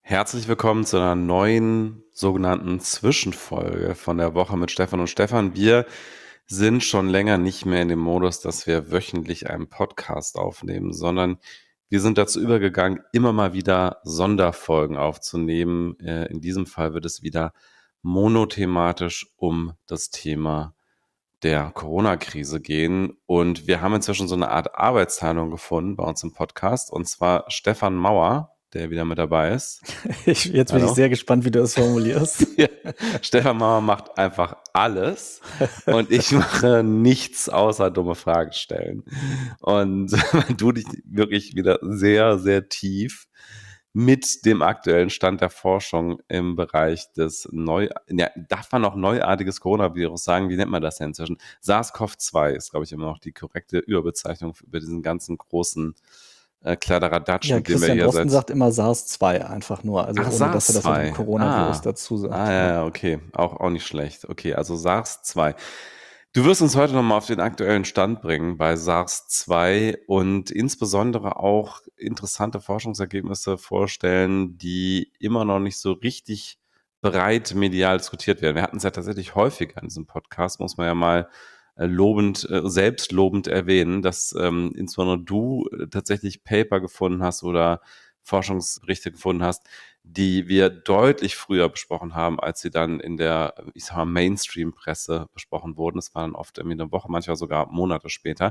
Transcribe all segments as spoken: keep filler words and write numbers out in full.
Herzlich willkommen zu einer neuen sogenannten Zwischenfolge von der Woche mit Stefan und Stefan. Wir sind schon länger nicht mehr in dem Modus, dass wir wöchentlich einen Podcast aufnehmen, sondern wir sind dazu übergegangen, immer mal wieder Sonderfolgen aufzunehmen. Äh, In diesem Fall wird es wieder monothematisch um das Thema der Corona-Krise gehen. Und wir haben inzwischen so eine Art Arbeitsteilung gefunden bei uns im Podcast, und zwar Stefan Mauer, der wieder mit dabei ist. Ich, jetzt bin ich Hallo. sehr gespannt, wie du das formulierst. Ja, Stefan Mauer macht einfach alles und ich mache nichts außer dumme Fragen stellen. Und du dich wirklich wieder sehr, sehr tief mit dem aktuellen Stand der Forschung im Bereich des neu, ja, darf man noch neuartiges Coronavirus sagen? Wie nennt man das denn inzwischen? SARS-CoV zwei ist, glaube ich, immer noch die korrekte Überbezeichnung über diesen ganzen großen äh, Kladderadatsch, Ja, mit dem wir Christian hier Drosten seit sagt immer SARS zwei einfach nur, also Ach, ohne dass er SARS das mit dem zwei. Coronavirus Ah. dazu sagt. Ah, ja, Ja. ja, okay. Auch, auch nicht schlecht. Okay, also SARS zwei. Du wirst uns heute nochmal auf den aktuellen Stand bringen bei SARS zwei und insbesondere auch interessante Forschungsergebnisse vorstellen, die immer noch nicht so richtig breit medial diskutiert werden. Wir hatten es ja tatsächlich häufiger in diesem Podcast, muss man ja mal äh, lobend, äh, selbstlobend erwähnen, dass ähm, insbesondere du äh, tatsächlich Paper gefunden hast oder Forschungsberichte gefunden hast, die wir deutlich früher besprochen haben, als sie dann in der, ich sag mal, Mainstream-Presse besprochen wurden. Das war dann oft irgendwie eine Woche, manchmal sogar Monate später.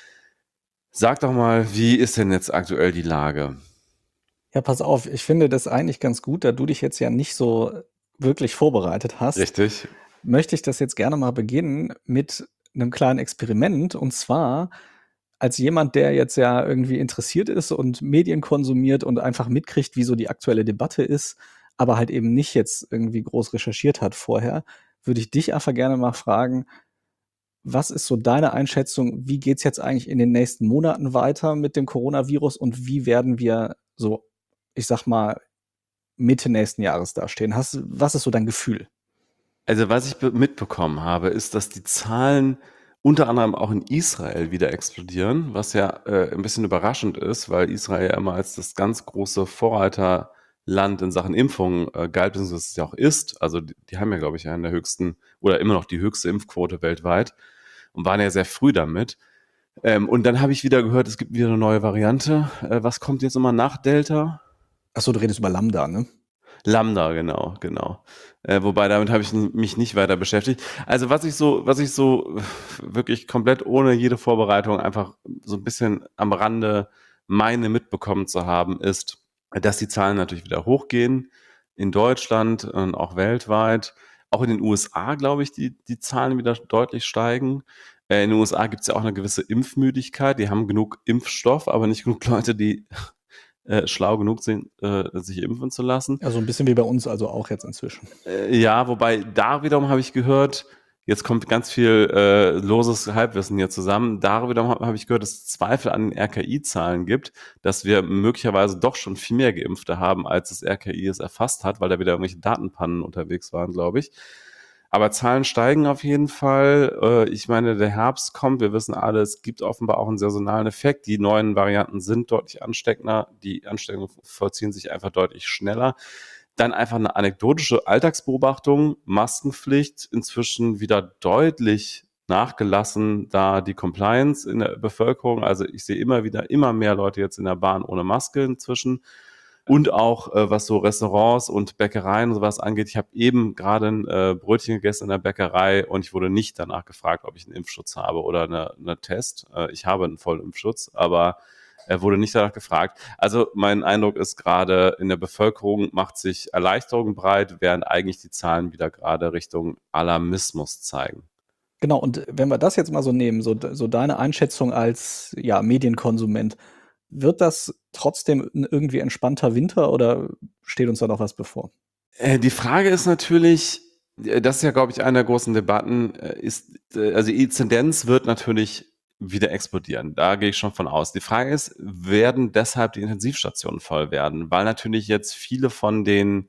Sag doch mal, wie ist denn jetzt aktuell die Lage? Ja, pass auf, ich finde das eigentlich ganz gut, da du dich jetzt ja nicht so wirklich vorbereitet hast, Richtig? möchte ich das jetzt gerne mal beginnen mit einem kleinen Experiment. Und zwar als jemand, der jetzt ja irgendwie interessiert ist und Medien konsumiert und einfach mitkriegt, wie so die aktuelle Debatte ist, aber halt eben nicht jetzt irgendwie groß recherchiert hat vorher, würde ich dich einfach gerne mal fragen, was ist so deine Einschätzung? Wie geht's jetzt eigentlich in den nächsten Monaten weiter mit dem Coronavirus und wie werden wir so, ich sag mal, Mitte nächsten Jahres dastehen? Hast, was ist so dein Gefühl? Also was ich be- mitbekommen habe, ist, dass die Zahlen unter anderem auch in Israel wieder explodieren, was ja äh, ein bisschen überraschend ist, weil Israel ja immer als das ganz große Vorreiterland in Sachen Impfung äh, galt, beziehungsweise es ja auch ist. Also die, die haben ja, glaube ich, einen der höchsten oder immer noch die höchste Impfquote weltweit und waren ja sehr früh damit. Ähm, und dann habe ich wieder gehört, es gibt wieder eine neue Variante. Äh, was kommt jetzt immer nach Delta? Achso, du redest über Lambda, ne? Lambda, genau, genau. Äh, wobei damit habe ich n- mich nicht weiter beschäftigt. Also was ich so, was ich so äh, wirklich komplett ohne jede Vorbereitung einfach so ein bisschen am Rande meine mitbekommen zu haben, ist, dass die Zahlen natürlich wieder hochgehen in Deutschland und auch weltweit. Auch in den U S A, glaube ich, die, die Zahlen wieder deutlich steigen. Äh, in den U S A gibt es ja auch eine gewisse Impfmüdigkeit. Die haben genug Impfstoff, aber nicht genug Leute, die äh, schlau genug sind, äh, sich impfen zu lassen. Also ein bisschen wie bei uns, also auch jetzt inzwischen. Äh, ja, wobei da wiederum habe ich gehört, jetzt kommt ganz viel äh, loses Halbwissen hier zusammen. Da wiederum habe hab ich gehört, dass es Zweifel an den R K I-Zahlen gibt, dass wir möglicherweise doch schon viel mehr Geimpfte haben, als das R K I es erfasst hat, weil da wieder irgendwelche Datenpannen unterwegs waren, glaube ich. Aber Zahlen steigen auf jeden Fall. Äh, ich meine, der Herbst kommt. Wir wissen alle, es gibt offenbar auch einen saisonalen Effekt. Die neuen Varianten sind deutlich ansteckender. Die Ansteckungen vollziehen sich einfach deutlich schneller. Dann einfach eine anekdotische Alltagsbeobachtung. Maskenpflicht inzwischen wieder deutlich nachgelassen, da die Compliance in der Bevölkerung, also ich sehe immer wieder immer mehr Leute jetzt in der Bahn ohne Maske inzwischen. Und auch äh, was so Restaurants und Bäckereien und sowas angeht. Ich habe eben gerade ein äh, Brötchen gegessen in der Bäckerei und ich wurde nicht danach gefragt, ob ich einen Impfschutz habe oder eine, eine Test. Äh, ich habe einen Vollimpfschutz, aber er wurde nicht danach gefragt. Also mein Eindruck ist gerade, in der Bevölkerung macht sich Erleichterung breit, während eigentlich die Zahlen wieder gerade Richtung Alarmismus zeigen. Genau, und wenn wir das jetzt mal so nehmen, so, so deine Einschätzung als ja, Medienkonsument, wird das trotzdem ein irgendwie entspannter Winter oder steht uns da noch was bevor? Äh, die Frage ist natürlich, äh, das ist ja, glaube ich, eine der großen Debatten, äh, ist, äh, also die Inzidenz wird natürlich wieder explodieren. Da gehe ich schon von aus. Die Frage ist, werden deshalb die Intensivstationen voll werden? Weil natürlich jetzt viele von den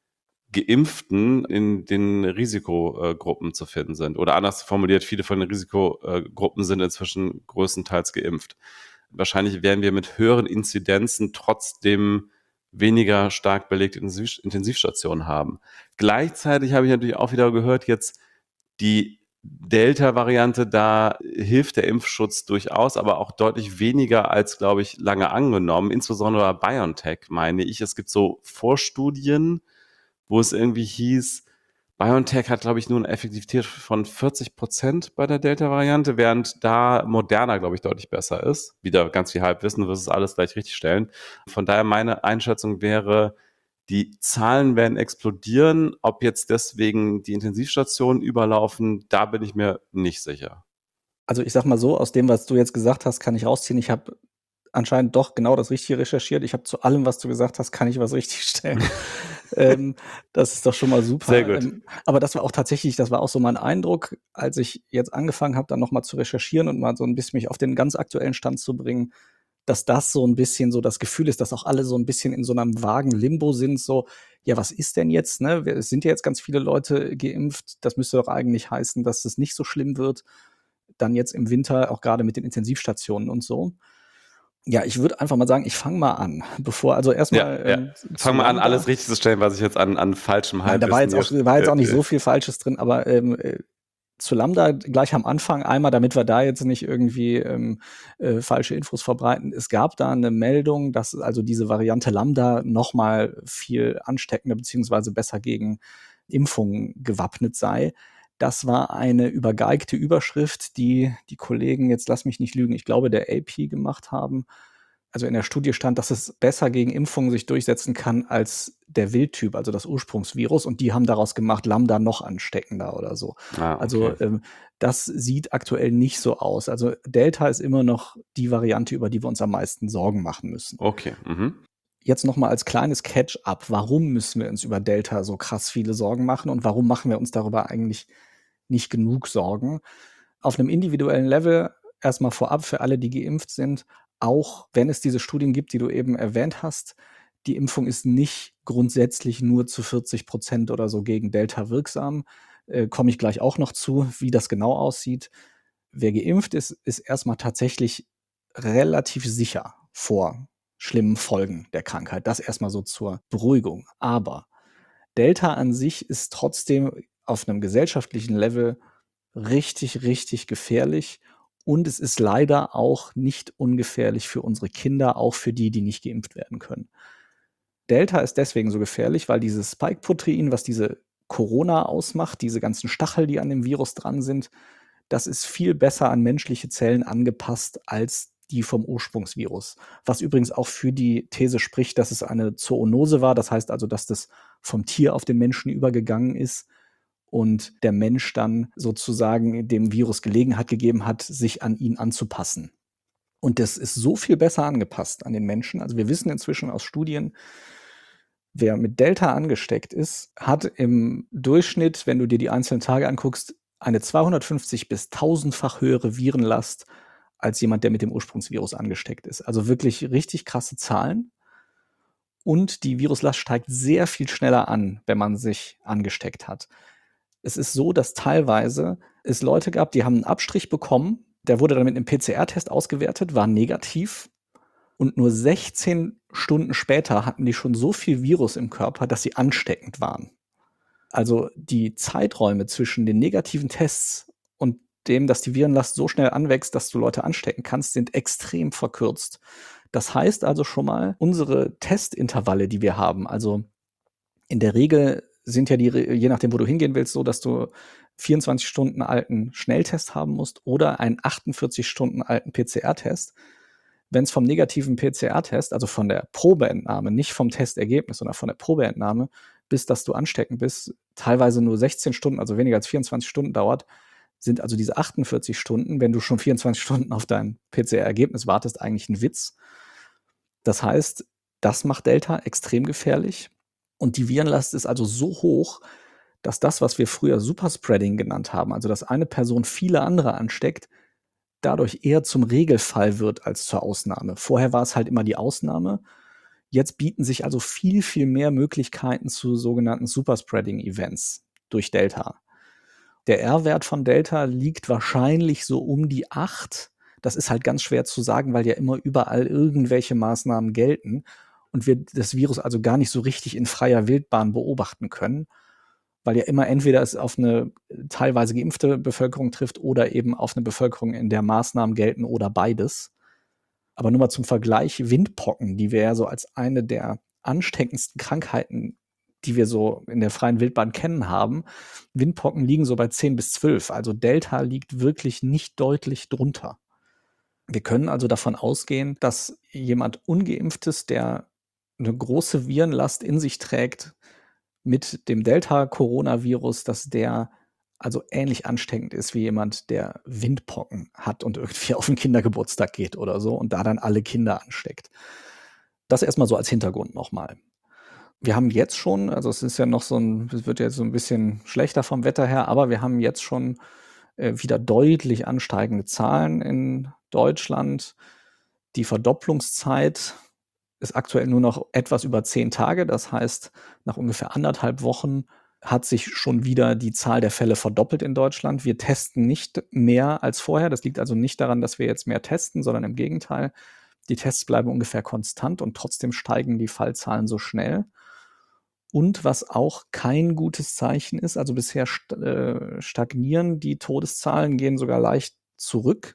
Geimpften in den Risikogruppen zu finden sind. Oder anders formuliert, viele von den Risikogruppen sind inzwischen größtenteils geimpft. Wahrscheinlich werden wir mit höheren Inzidenzen trotzdem weniger stark belegte Intensiv- Intensivstationen haben. Gleichzeitig habe ich natürlich auch wieder gehört, jetzt die Delta-Variante, da hilft der Impfschutz durchaus, aber auch deutlich weniger als, glaube ich, lange angenommen. Insbesondere bei BioNTech meine ich. Es gibt so Vorstudien, wo es irgendwie hieß, BioNTech hat, glaube ich, nur eine Effektivität von vierzig Prozent bei der Delta-Variante, während da Moderna, glaube ich, deutlich besser ist. Wieder ganz viel Halbwissen, du wirst es alles gleich richtig stellen. Von daher meine Einschätzung wäre, die Zahlen werden explodieren. Ob jetzt deswegen die Intensivstationen überlaufen, da bin ich mir nicht sicher. Also ich sag mal so, aus dem, was du jetzt gesagt hast, kann ich rausziehen. Ich habe anscheinend doch genau das Richtige recherchiert. Ich habe zu allem, was du gesagt hast, kann ich was richtigstellen. ähm, das ist doch schon mal super. Sehr gut. Ähm, aber das war auch tatsächlich, das war auch so mein Eindruck, als ich jetzt angefangen habe, dann nochmal zu recherchieren und mal so ein bisschen mich auf den ganz aktuellen Stand zu bringen, dass das so ein bisschen so das Gefühl ist, dass auch alle so ein bisschen in so einem vagen Limbo sind, so, ja, was ist denn jetzt, ne? Wir- Es sind ja jetzt ganz viele Leute geimpft. Das müsste doch eigentlich heißen, dass es nicht so schlimm wird. Dann jetzt im Winter, auch gerade mit den Intensivstationen und so. Ja, ich würde einfach mal sagen, ich fange mal an, bevor also Ja, erstmal ja. ähm, zu Fang mal an, Lambda. alles richtig zu stellen, was ich jetzt an, an falschem Nein, da war Halbwissen jetzt auch hier. war jetzt auch Äh, nicht äh, so viel Falsches drin, aber ähm, äh, zu Lambda gleich am Anfang einmal, damit wir da jetzt nicht irgendwie ähm, äh, falsche Infos verbreiten. Es gab da eine Meldung, dass also diese Variante Lambda noch mal viel ansteckender beziehungsweise besser gegen Impfungen gewappnet sei. Das war eine übergeigte Überschrift, die die Kollegen, jetzt lass mich nicht lügen, ich glaube der A P gemacht haben. Also in der Studie stand, dass es besser gegen Impfungen sich durchsetzen kann als der Wildtyp, also das Ursprungsvirus. Und die haben daraus gemacht, Lambda noch ansteckender oder so. ah, okay. Also ähm, das sieht aktuell nicht so aus. Also Delta ist immer noch die Variante, über die wir uns am meisten Sorgen machen müssen. Okay. Mhm. Jetzt noch mal als kleines Catch-up. Warum müssen wir uns über Delta so krass viele Sorgen machen und warum machen wir uns darüber eigentlich nicht genug Sorgen? Auf einem individuellen Level erstmal vorab für alle, die geimpft sind, auch wenn es diese Studien gibt, die du eben erwähnt hast, die Impfung ist nicht grundsätzlich nur zu vierzig Prozent oder so gegen Delta wirksam. Äh, komme ich gleich auch noch zu, wie das genau aussieht. Wer geimpft ist, ist erstmal tatsächlich relativ sicher vor schlimmen Folgen der Krankheit. Das erstmal so zur Beruhigung. Aber Delta an sich ist trotzdem auf einem gesellschaftlichen Level richtig, richtig gefährlich. Und es ist leider auch nicht ungefährlich für unsere Kinder, auch für die, die nicht geimpft werden können. Delta ist deswegen so gefährlich, weil dieses Spike-Protein, was diese Corona ausmacht, diese ganzen Stachel, die an dem Virus dran sind, das ist viel besser an menschliche Zellen angepasst als die vom Ursprungsvirus. Was übrigens auch für die These spricht, dass es eine Zoonose war. Das heißt also, dass das vom Tier auf den Menschen übergegangen ist und der Mensch dann sozusagen dem Virus Gelegenheit gegeben hat, sich an ihn anzupassen. Und das ist so viel besser angepasst an den Menschen. Also wir wissen inzwischen aus Studien, wer mit Delta angesteckt ist, hat im Durchschnitt, wenn du dir die einzelnen Tage anguckst, eine zweihundertfünfzig bis tausendfach höhere Virenlast als jemand, der mit dem Ursprungsvirus angesteckt ist. Also wirklich richtig krasse Zahlen. Und die Viruslast steigt sehr viel schneller an, wenn man sich angesteckt hat. Es ist so, dass teilweise es Leute gab, die haben einen Abstrich bekommen, der wurde dann mit einem P C R-Test ausgewertet, war negativ. Und nur sechzehn Stunden später hatten die schon so viel Virus im Körper, dass sie ansteckend waren. Also die Zeiträume zwischen den negativen Tests und dem, dass die Virenlast so schnell anwächst, dass du Leute anstecken kannst, sind extrem verkürzt. Das heißt also schon mal, unsere Testintervalle, die wir haben, also in der Regel sind ja die, je nachdem, wo du hingehen willst, so, dass du vierundzwanzig Stunden alten Schnelltest haben musst oder einen achtundvierzig Stunden alten P C R-Test. Wenn es vom negativen P C R-Test, also von der Probeentnahme, nicht vom Testergebnis, sondern von der Probeentnahme, bis dass du ansteckend bist, teilweise nur sechzehn Stunden, also weniger als vierundzwanzig Stunden dauert, sind also diese achtundvierzig Stunden, wenn du schon vierundzwanzig Stunden auf dein P C R-Ergebnis wartest, eigentlich ein Witz. Das heißt, das macht Delta extrem gefährlich. Und die Virenlast ist also so hoch, dass das, was wir früher Superspreading genannt haben, also dass eine Person viele andere ansteckt, dadurch eher zum Regelfall wird als zur Ausnahme. Vorher war es halt immer die Ausnahme. Jetzt bieten sich also viel, viel mehr Möglichkeiten zu sogenannten Superspreading-Events durch Delta. Der R-Wert von Delta liegt wahrscheinlich so um die acht. Das ist halt ganz schwer zu sagen, weil ja immer überall irgendwelche Maßnahmen gelten. und wir das Virus also gar nicht so richtig in freier Wildbahn beobachten können, weil ja immer entweder es auf eine teilweise geimpfte Bevölkerung trifft oder eben auf eine Bevölkerung, in der Maßnahmen gelten oder beides. Aber nur mal zum Vergleich, Windpocken, die wir ja so als eine der ansteckendsten Krankheiten, die wir so in der freien Wildbahn kennen, haben. Windpocken liegen so bei zehn bis zwölf. Also Delta liegt wirklich nicht deutlich drunter. Wir können also davon ausgehen, dass jemand Ungeimpftes, der eine große Virenlast in sich trägt, mit dem Delta-Coronavirus, dass der also ähnlich ansteckend ist wie jemand, der Windpocken hat und irgendwie auf den Kindergeburtstag geht oder so und da dann alle Kinder ansteckt. Das erstmal so als Hintergrund nochmal. Wir haben jetzt schon, also es ist ja noch so ein, es wird jetzt so ein bisschen schlechter vom Wetter her, aber wir haben jetzt schon äh, wieder deutlich ansteigende Zahlen in Deutschland. Die Verdopplungszeit ist aktuell nur noch etwas über zehn Tage. Das heißt, nach ungefähr anderthalb Wochen hat sich schon wieder die Zahl der Fälle verdoppelt in Deutschland. Wir testen nicht mehr als vorher. Das liegt also nicht daran, dass wir jetzt mehr testen, sondern im Gegenteil. Die Tests bleiben ungefähr konstant und trotzdem steigen die Fallzahlen so schnell. Und was auch kein gutes Zeichen ist, also bisher st äh, stagnieren die Todeszahlen, gehen sogar leicht zurück.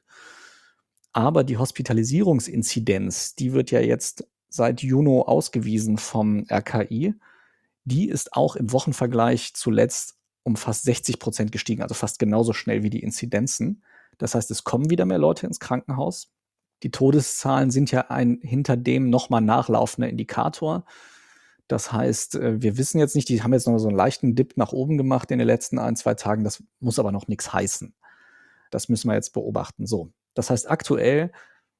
Aber die Hospitalisierungsinzidenz, die wird ja jetzt seit Juni ausgewiesen vom R K I. Die ist auch im Wochenvergleich zuletzt um fast sechzig Prozent gestiegen, also fast genauso schnell wie die Inzidenzen. Das heißt, es kommen wieder mehr Leute ins Krankenhaus. Die Todeszahlen sind ja ein hinter dem nochmal nachlaufender Indikator. Das heißt, äh, wir wissen jetzt nicht, die haben jetzt noch so einen leichten Dip nach oben gemacht in den letzten ein, zwei Tagen. Das muss aber noch nichts heißen. Das müssen wir jetzt beobachten. So. Das heißt, aktuell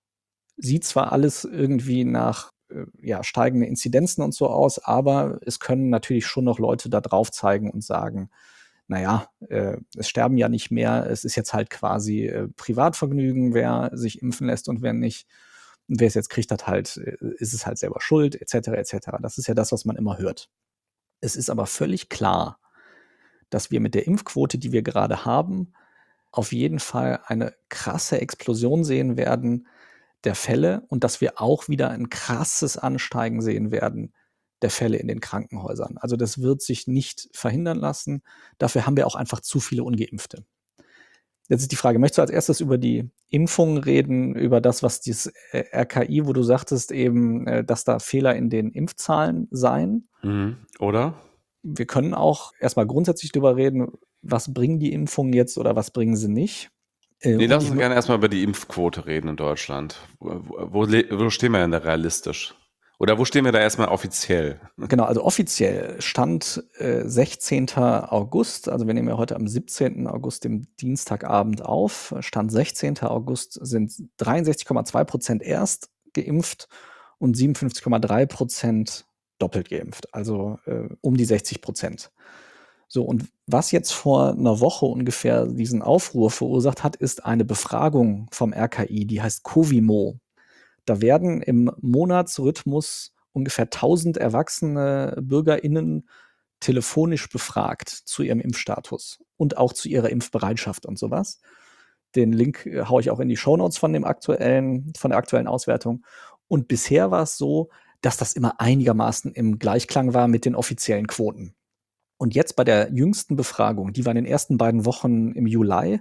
sieht zwar alles irgendwie nach äh, ja, steigenden Inzidenzen und so aus, aber es können natürlich schon noch Leute da drauf zeigen und sagen, naja, äh, es sterben ja nicht mehr, es ist jetzt halt quasi äh, Privatvergnügen, wer sich impfen lässt und wer nicht. Und wer es jetzt kriegt, hat halt, äh, ist es halt selber schuld, et cetera, et cetera. Das ist ja das, was man immer hört. Es ist aber völlig klar, dass wir mit der Impfquote, die wir gerade haben, auf jeden Fall eine krasse Explosion sehen werden der Fälle und dass wir auch wieder ein krasses Ansteigen sehen werden der Fälle in den Krankenhäusern. Also das wird sich nicht verhindern lassen. Dafür haben wir auch einfach zu viele Ungeimpfte. Jetzt ist die Frage, möchtest du als erstes über die Impfungen reden, über das, was dieses äh, R K I, wo du sagtest eben, äh, dass da Fehler in den Impfzahlen seien? Mhm. Oder? Wir können auch erstmal grundsätzlich darüber reden, was bringen die Impfungen jetzt oder was bringen sie nicht. Äh, Nee, und lass ich, uns gerne erstmal über die Impfquote reden in Deutschland. Wo, wo, le- wo stehen wir denn da realistisch? Oder wo stehen wir da erstmal offiziell? genau, also offiziell stand äh, sechzehnten August, also wir nehmen ja heute am siebzehnten August, dem Dienstagabend auf, stand sechzehnten August sind dreiundsechzig Komma zwei Prozent erst geimpft und siebenundfünfzig Komma drei Prozent doppelt geimpft, also äh, um die sechzig Prozent. So, und was jetzt vor einer Woche ungefähr diesen Aufruhr verursacht hat, ist eine Befragung vom R K I, die heißt Covimo. Da werden im Monatsrhythmus ungefähr tausend erwachsene BürgerInnen telefonisch befragt zu ihrem Impfstatus und auch zu ihrer Impfbereitschaft und sowas. Den Link äh, haue ich auch in die Shownotes von dem aktuellen, von der aktuellen Auswertung. Und bisher war es so, dass das immer einigermaßen im Gleichklang war mit den offiziellen Quoten. Und jetzt bei der jüngsten Befragung, die war in den ersten beiden Wochen im Juli,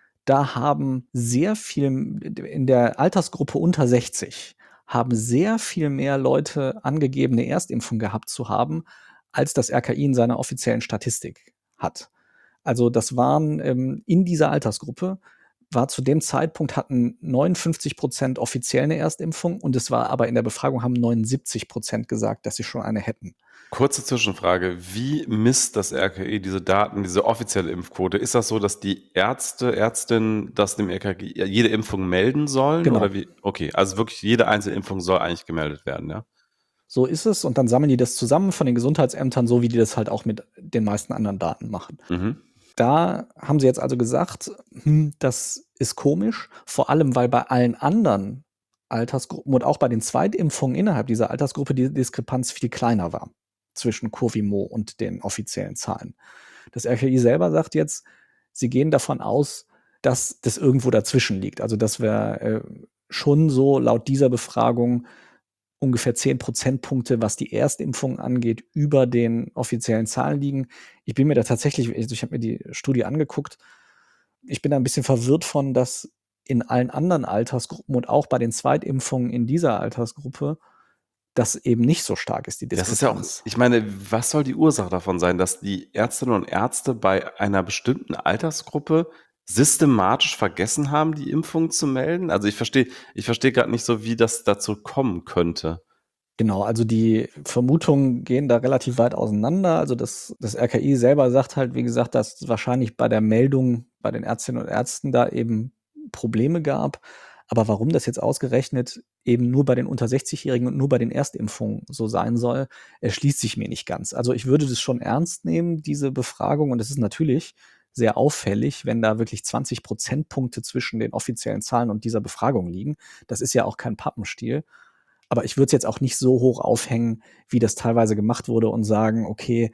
da haben sehr viel in der Altersgruppe unter sechzig haben sehr viel mehr Leute angegeben, eine Erstimpfung gehabt zu haben, als das R K I in seiner offiziellen Statistik hat. Also das waren ähm, in dieser Altersgruppe war zu dem Zeitpunkt hatten neunundfünfzig Prozent offiziell eine Erstimpfung und es war aber in der Befragung haben neunundsiebzig Prozent gesagt, dass sie schon eine hätten. Kurze Zwischenfrage. Wie misst das R K I diese Daten, diese offizielle Impfquote? Ist das so, dass die Ärzte, Ärztinnen das dem R K I jede Impfung melden sollen? Genau. Oder wie? Okay, also wirklich jede einzelne Impfung soll eigentlich gemeldet werden, ja? So ist es und dann sammeln die das zusammen von den Gesundheitsämtern, so wie die das halt auch mit den meisten anderen Daten machen. Mhm. Da haben sie jetzt also gesagt, hm, das ist komisch, vor allem weil bei allen anderen Altersgruppen und auch bei den Zweitimpfungen innerhalb dieser Altersgruppe die Diskrepanz viel kleiner war zwischen Covimo und den offiziellen Zahlen. Das R K I selber sagt jetzt, sie gehen davon aus, dass das irgendwo dazwischen liegt. Also dass wir äh, schon so laut dieser Befragung ungefähr zehn Prozentpunkte, was die Erstimpfung angeht, über den offiziellen Zahlen liegen. Ich bin mir da tatsächlich, also ich habe mir die Studie angeguckt, ich bin da ein bisschen verwirrt von, dass in allen anderen Altersgruppen und auch bei den Zweitimpfungen in dieser Altersgruppe das eben nicht so stark ist, die Das ist ja auch, Diskrepanz. ich meine, was soll die Ursache davon sein, dass die Ärztinnen und Ärzte bei einer bestimmten Altersgruppe systematisch vergessen haben, die Impfung zu melden? Also ich verstehe, ich verstehe gerade nicht so, wie das dazu kommen könnte. Genau, also die Vermutungen gehen da relativ weit auseinander. Also das, das R K I selber sagt halt, wie gesagt, dass es wahrscheinlich bei der Meldung bei den Ärztinnen und Ärzten da eben Probleme gab. Aber warum das jetzt ausgerechnet eben nur bei den unter sechzig-Jährigen und nur bei den Erstimpfungen so sein soll, erschließt sich mir nicht ganz. Also ich würde das schon ernst nehmen, diese Befragung. Und es ist natürlich sehr auffällig, wenn da wirklich zwanzig Prozentpunkte zwischen den offiziellen Zahlen und dieser Befragung liegen. Das ist ja auch kein Pappenstiel. Aber ich würde es jetzt auch nicht so hoch aufhängen, wie das teilweise gemacht wurde und sagen, okay,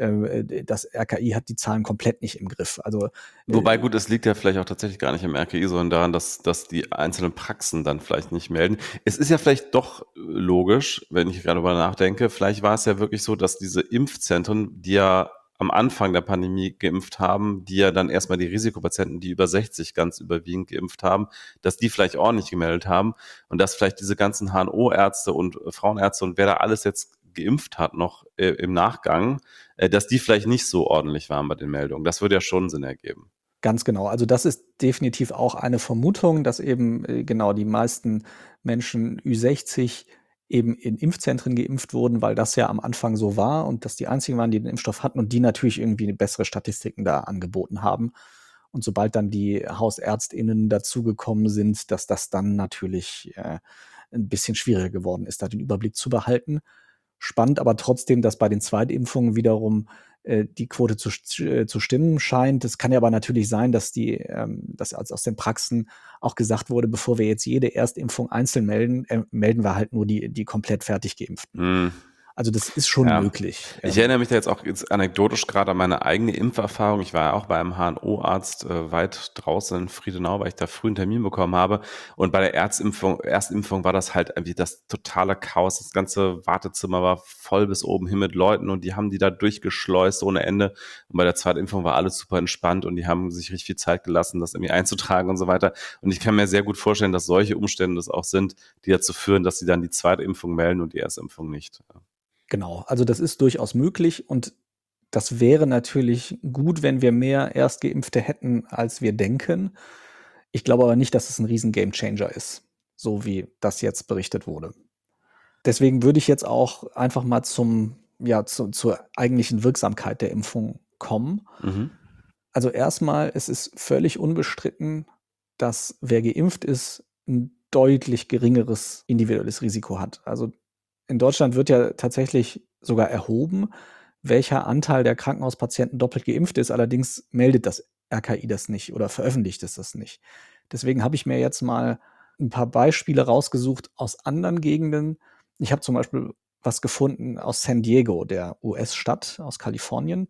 äh, das R K I hat die Zahlen komplett nicht im Griff. Also Wobei äh, gut, es liegt ja vielleicht auch tatsächlich gar nicht im R K I, sondern daran, dass, dass die einzelnen Praxen dann vielleicht nicht melden. Es ist ja vielleicht doch logisch, wenn ich gerade darüber nachdenke, vielleicht war es ja wirklich so, dass diese Impfzentren, die ja am Anfang der Pandemie geimpft haben, die ja dann erstmal die Risikopatienten, die über sechzig ganz überwiegend geimpft haben, dass die vielleicht auch nicht gemeldet haben und dass vielleicht diese ganzen H N O-Ärzte und Frauenärzte und wer da alles jetzt geimpft hat noch äh, im Nachgang, äh, dass die vielleicht nicht so ordentlich waren bei den Meldungen. Das würde ja schon Sinn ergeben. Ganz genau. Also das ist definitiv auch eine Vermutung, dass eben äh, genau die meisten Menschen Ü sechzig eben in Impfzentren geimpft wurden, weil das ja am Anfang so war und dass die einzigen waren, die den Impfstoff hatten und die natürlich irgendwie bessere Statistiken da angeboten haben. Und sobald dann die HausärztInnen dazugekommen sind, dass das dann natürlich äh, ein bisschen schwieriger geworden ist, da den Überblick zu behalten. Spannend aber trotzdem, dass bei den Zweitimpfungen wiederum äh, die Quote zu, äh, zu stimmen scheint. Es kann ja aber natürlich sein, dass die, ähm, dass aus, aus den Praxen auch gesagt wurde, bevor wir jetzt jede Erstimpfung einzeln melden, äh, melden wir halt nur die, die komplett fertig Geimpften. Hm. Also das ist schon Ja, möglich. ich Ähm, erinnere mich da jetzt auch jetzt anekdotisch gerade an meine eigene Impferfahrung. Ich war ja auch bei einem H N O-Arzt äh, weit draußen in Friedenau, weil ich da früh einen Termin bekommen habe. Und bei der Erstimpfung, Erstimpfung war das halt irgendwie das totale Chaos. Das ganze Wartezimmer war voll bis oben hin mit Leuten und die haben die da durchgeschleust ohne Ende. Und bei der Zweitimpfung war alles super entspannt und die haben sich richtig viel Zeit gelassen, das irgendwie einzutragen und so weiter. Und ich kann mir sehr gut vorstellen, dass solche Umstände das auch sind, die dazu führen, dass sie dann die Zweitimpfung melden und die Erstimpfung nicht. Genau, also das ist durchaus möglich und das wäre natürlich gut, wenn wir mehr Erstgeimpfte hätten, als wir denken. Ich glaube aber nicht, dass es ein riesen Gamechanger ist, so wie das jetzt berichtet wurde. Deswegen würde ich jetzt auch einfach mal zum, ja, zu, zur eigentlichen Wirksamkeit der Impfung kommen. Mhm. Also erstmal, es ist völlig unbestritten, dass wer geimpft ist, ein deutlich geringeres individuelles Risiko hat. Also in Deutschland wird ja tatsächlich sogar erhoben, welcher Anteil der Krankenhauspatienten doppelt geimpft ist. Allerdings meldet das R K I das nicht oder veröffentlicht es das nicht. Deswegen habe ich mir jetzt mal ein paar Beispiele rausgesucht aus anderen Gegenden. Ich habe zum Beispiel was gefunden aus San Diego, der U S-Stadt aus Kalifornien.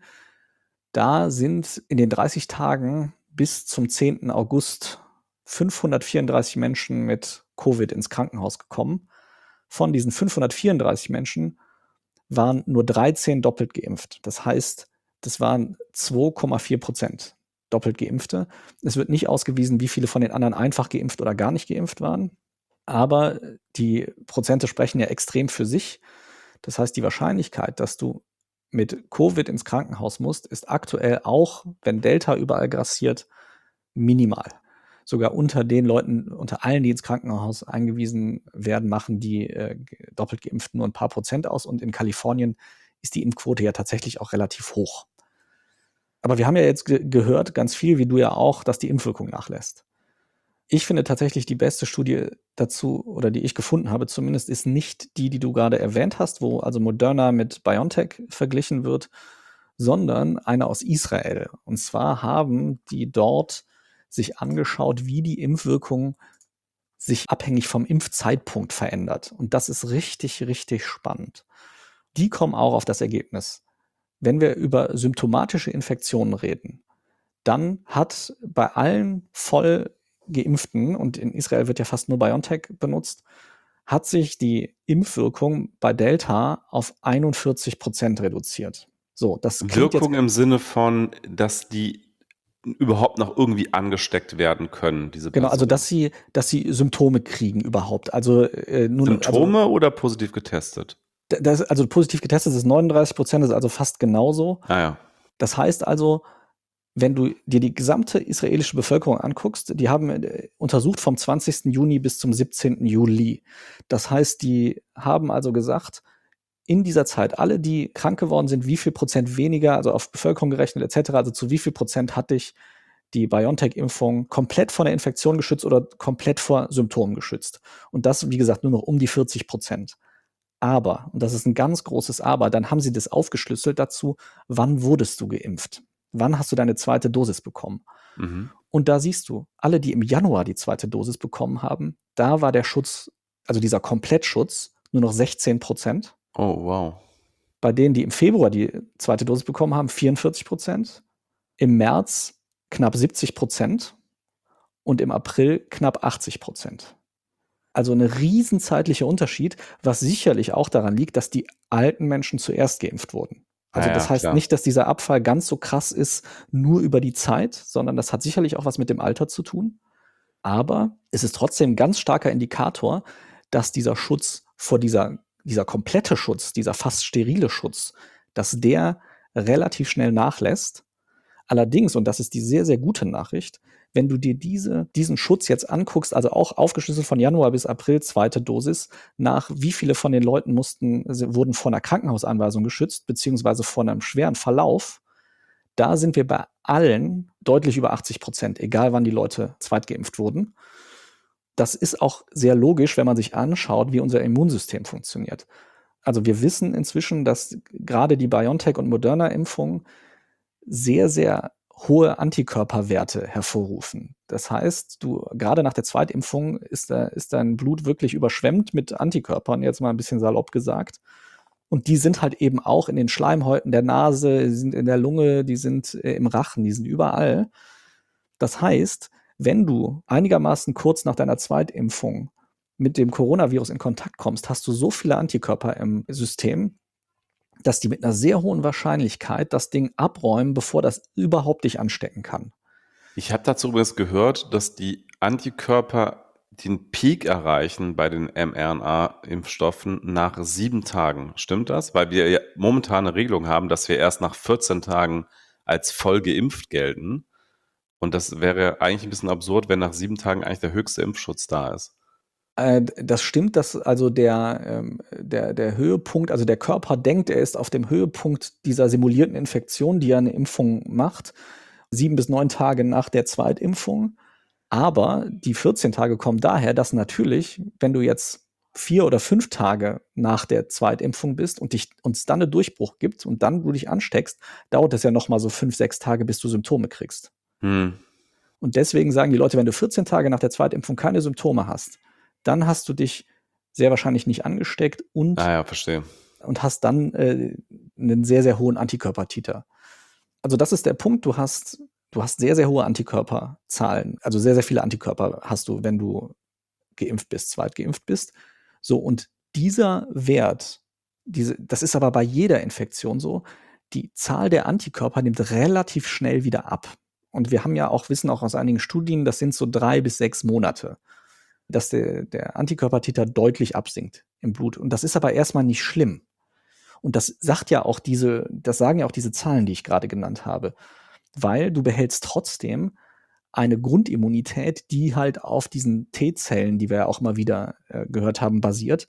Da sind in den dreißig Tagen bis zum zehnten August fünfhundertvierunddreißig Menschen mit Covid ins Krankenhaus gekommen. Von diesen fünfhundertvierunddreißig Menschen waren nur dreizehn doppelt geimpft. Das heißt, das waren zwei Komma vier Prozent doppelt Geimpfte. Es wird nicht ausgewiesen, wie viele von den anderen einfach geimpft oder gar nicht geimpft waren. Aber die Prozente sprechen ja extrem für sich. Das heißt, die Wahrscheinlichkeit, dass du mit Covid ins Krankenhaus musst, ist aktuell auch, wenn Delta überall grassiert, minimal. Sogar unter den Leuten, unter allen, die ins Krankenhaus eingewiesen werden, machen die äh, doppelt Geimpften nur ein paar Prozent aus. Und in Kalifornien ist die Impfquote ja tatsächlich auch relativ hoch. Aber wir haben ja jetzt ge gehört, ganz viel, wie du ja auch, dass die Impfwirkung nachlässt. Ich finde tatsächlich die beste Studie dazu, oder die ich gefunden habe zumindest, ist nicht die, die du gerade erwähnt hast, wo also Moderna mit BioNTech verglichen wird, sondern eine aus Israel. Und zwar haben die dort sich angeschaut, wie die Impfwirkung sich abhängig vom Impfzeitpunkt verändert. Und das ist richtig, richtig spannend. Die kommen auch auf das Ergebnis. Wenn wir über symptomatische Infektionen reden, dann hat bei allen voll Geimpften, und in Israel wird ja fast nur BioNTech benutzt, hat sich die Impfwirkung bei Delta auf einundvierzig Prozent reduziert. So, das klingt jetzt Wirkung im Sinne von, dass die überhaupt noch irgendwie angesteckt werden können, diese genau, also Personen. dass sie, dass sie Symptome kriegen überhaupt. Also äh, nun, Symptome also, oder positiv getestet? das, also positiv getestet ist neununddreißig Prozent, das ist also fast genauso. Ah ja. Das heißt also, wenn du dir die gesamte israelische Bevölkerung anguckst, die haben äh, untersucht vom zwanzigsten Juni bis zum siebzehnten Juli. Das heißt, die haben also gesagt, in dieser Zeit, alle, die krank geworden sind, wie viel Prozent weniger, also auf Bevölkerung gerechnet et cetera, also zu wie viel Prozent hat dich die BioNTech-Impfung komplett vor der Infektion geschützt oder komplett vor Symptomen geschützt. Und das, wie gesagt, nur noch um die vierzig Prozent. Aber, und das ist ein ganz großes Aber, dann haben sie das aufgeschlüsselt dazu, wann wurdest du geimpft? Wann hast du deine zweite Dosis bekommen? Mhm. Und da siehst du, alle, die im Januar die zweite Dosis bekommen haben, da war der Schutz, also dieser Komplettschutz, nur noch sechzehn Prozent. Oh, wow. Bei denen, die im Februar die zweite Dosis bekommen haben, vierundvierzig Prozent. Im März knapp siebzig Prozent. Und im April knapp achtzig Prozent. Also ein riesen zeitlicher Unterschied, was sicherlich auch daran liegt, dass die alten Menschen zuerst geimpft wurden. Also Ah ja, das heißt klar. nicht, dass dieser Abfall ganz so krass ist, nur über die Zeit, sondern das hat sicherlich auch was mit dem Alter zu tun. Aber es ist trotzdem ein ganz starker Indikator, dass dieser Schutz vor dieser, dieser komplette Schutz, dieser fast sterile Schutz, dass der relativ schnell nachlässt. Allerdings, und das ist die sehr, sehr gute Nachricht, wenn du dir diese, diesen Schutz jetzt anguckst, also auch aufgeschlüsselt von Januar bis April, zweite Dosis, nach wie viele von den Leuten mussten, wurden vor einer Krankenhausanweisung geschützt, beziehungsweise vor einem schweren Verlauf, da sind wir bei allen deutlich über achtzig Prozent, egal wann die Leute zweitgeimpft wurden. Das ist auch sehr logisch, wenn man sich anschaut, wie unser Immunsystem funktioniert. Also wir wissen inzwischen, dass gerade die BioNTech- und Moderna-Impfung sehr, sehr hohe Antikörperwerte hervorrufen. Das heißt, du gerade nach der Zweitimpfung ist, da, ist dein Blut wirklich überschwemmt mit Antikörpern, jetzt mal ein bisschen salopp gesagt. Und die sind halt eben auch in den Schleimhäuten der Nase, die sind in der Lunge, die sind äh, im Rachen, die sind überall. Das heißt, wenn du einigermaßen kurz nach deiner Zweitimpfung mit dem Coronavirus in Kontakt kommst, hast du so viele Antikörper im System, dass die mit einer sehr hohen Wahrscheinlichkeit das Ding abräumen, bevor das überhaupt dich anstecken kann. Ich habe dazu übrigens gehört, dass die Antikörper den Peak erreichen bei den mRNA-Impfstoffen nach sieben Tagen. Stimmt das? Weil wir ja momentan eine Regelung haben, dass wir erst nach vierzehn Tagen als voll geimpft gelten. Und das wäre eigentlich ein bisschen absurd, wenn nach sieben Tagen eigentlich der höchste Impfschutz da ist. Äh, das stimmt, dass also der, ähm, der, der Höhepunkt, also der Körper denkt, er ist auf dem Höhepunkt dieser simulierten Infektion, die ja eine Impfung macht, sieben bis neun Tage nach der Zweitimpfung. Aber die vierzehn Tage kommen daher, dass natürlich, wenn du jetzt vier oder fünf Tage nach der Zweitimpfung bist und dich uns dann einen Durchbruch gibt und dann du dich ansteckst, dauert es ja noch mal so fünf, sechs Tage, bis du Symptome kriegst. Hm. Und deswegen sagen die Leute, wenn du vierzehn Tage nach der Zweitimpfung keine Symptome hast, dann hast du dich sehr wahrscheinlich nicht angesteckt und, Ah ja, verstehe. und hast dann äh, einen sehr, sehr hohen Antikörpertiter. Also das ist der Punkt, du hast, du hast sehr, sehr hohe Antikörperzahlen, also sehr, sehr viele Antikörper hast du, wenn du geimpft bist, zweitgeimpft bist. So, und dieser Wert, diese, das ist aber bei jeder Infektion so, die Zahl der Antikörper nimmt relativ schnell wieder ab. Und wir haben ja auch, wissen auch aus einigen Studien, das sind so drei bis sechs Monate, dass der, der Antikörpertiter deutlich absinkt im Blut. Und das ist aber erstmal nicht schlimm. Und das sagt ja auch diese, das sagen ja auch diese Zahlen, die ich gerade genannt habe. Weil du behältst trotzdem eine Grundimmunität, die halt auf diesen T-Zellen, die wir ja auch mal wieder äh, gehört haben, basiert.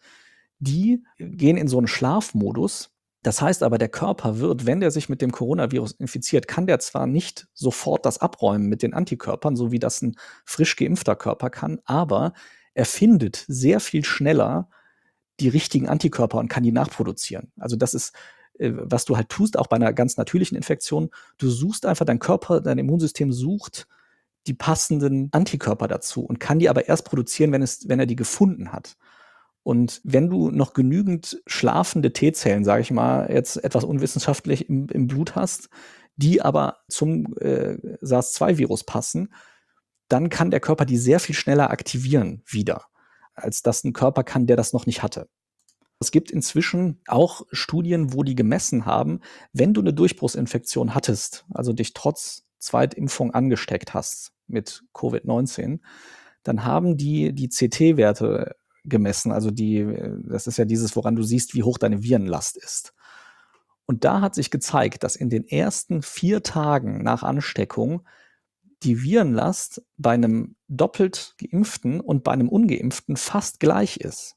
Die gehen in so einen Schlafmodus. Das heißt aber, der Körper wird, wenn der sich mit dem Coronavirus infiziert, kann der zwar nicht sofort das abräumen mit den Antikörpern, so wie das ein frisch geimpfter Körper kann, aber er findet sehr viel schneller die richtigen Antikörper und kann die nachproduzieren. Also das ist, äh, was du halt tust, auch bei einer ganz natürlichen Infektion. Du suchst einfach, dein Körper, dein Immunsystem sucht die passenden Antikörper dazu und kann die aber erst produzieren, wenn es, wenn er die gefunden hat. Und wenn du noch genügend schlafende T-Zellen, sage ich mal, jetzt etwas unwissenschaftlich im, im Blut hast, die aber zum äh, SARS zwei Virus passen, dann kann der Körper die sehr viel schneller aktivieren wieder. als das ein Körper kann, der das noch nicht hatte. Es gibt inzwischen auch Studien, wo die gemessen haben, wenn du eine Durchbruchsinfektion hattest, also dich trotz Zweitimpfung angesteckt hast mit Covid neunzehn, dann haben die die C T-Werte gemessen. Also die, das ist ja dieses, woran du siehst, wie hoch deine Virenlast ist. Und da hat sich gezeigt, dass in den ersten vier Tagen nach Ansteckung die Virenlast bei einem doppelt Geimpften und bei einem Ungeimpften fast gleich ist,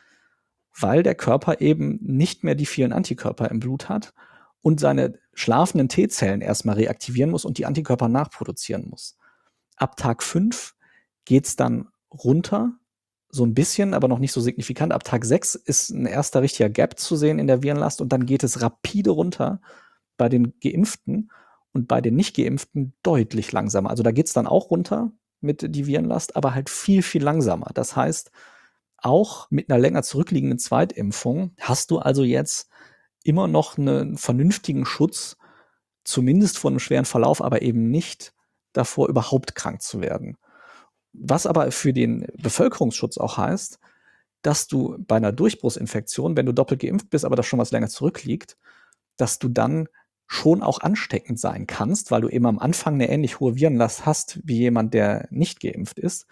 weil der Körper eben nicht mehr die vielen Antikörper im Blut hat und seine schlafenden T-Zellen erstmal reaktivieren muss und die Antikörper nachproduzieren muss. Ab Tag fünf geht's dann runter, so ein bisschen, aber noch nicht so signifikant. Ab Tag sechs ist ein erster richtiger Gap zu sehen in der Virenlast und dann geht es rapide runter bei den Geimpften und bei den Nicht-Geimpften deutlich langsamer. Also da geht's dann auch runter mit die Virenlast, aber halt viel, viel langsamer. Das heißt, auch mit einer länger zurückliegenden Zweitimpfung hast du also jetzt immer noch einen vernünftigen Schutz, zumindest vor einem schweren Verlauf, aber eben nicht davor, überhaupt krank zu werden. Was aber für den Bevölkerungsschutz auch heißt, dass du bei einer Durchbruchsinfektion, wenn du doppelt geimpft bist, aber das schon was länger zurückliegt, dass du dann schon auch ansteckend sein kannst, weil du eben am Anfang eine ähnlich hohe Virenlast hast wie jemand, der nicht geimpft ist.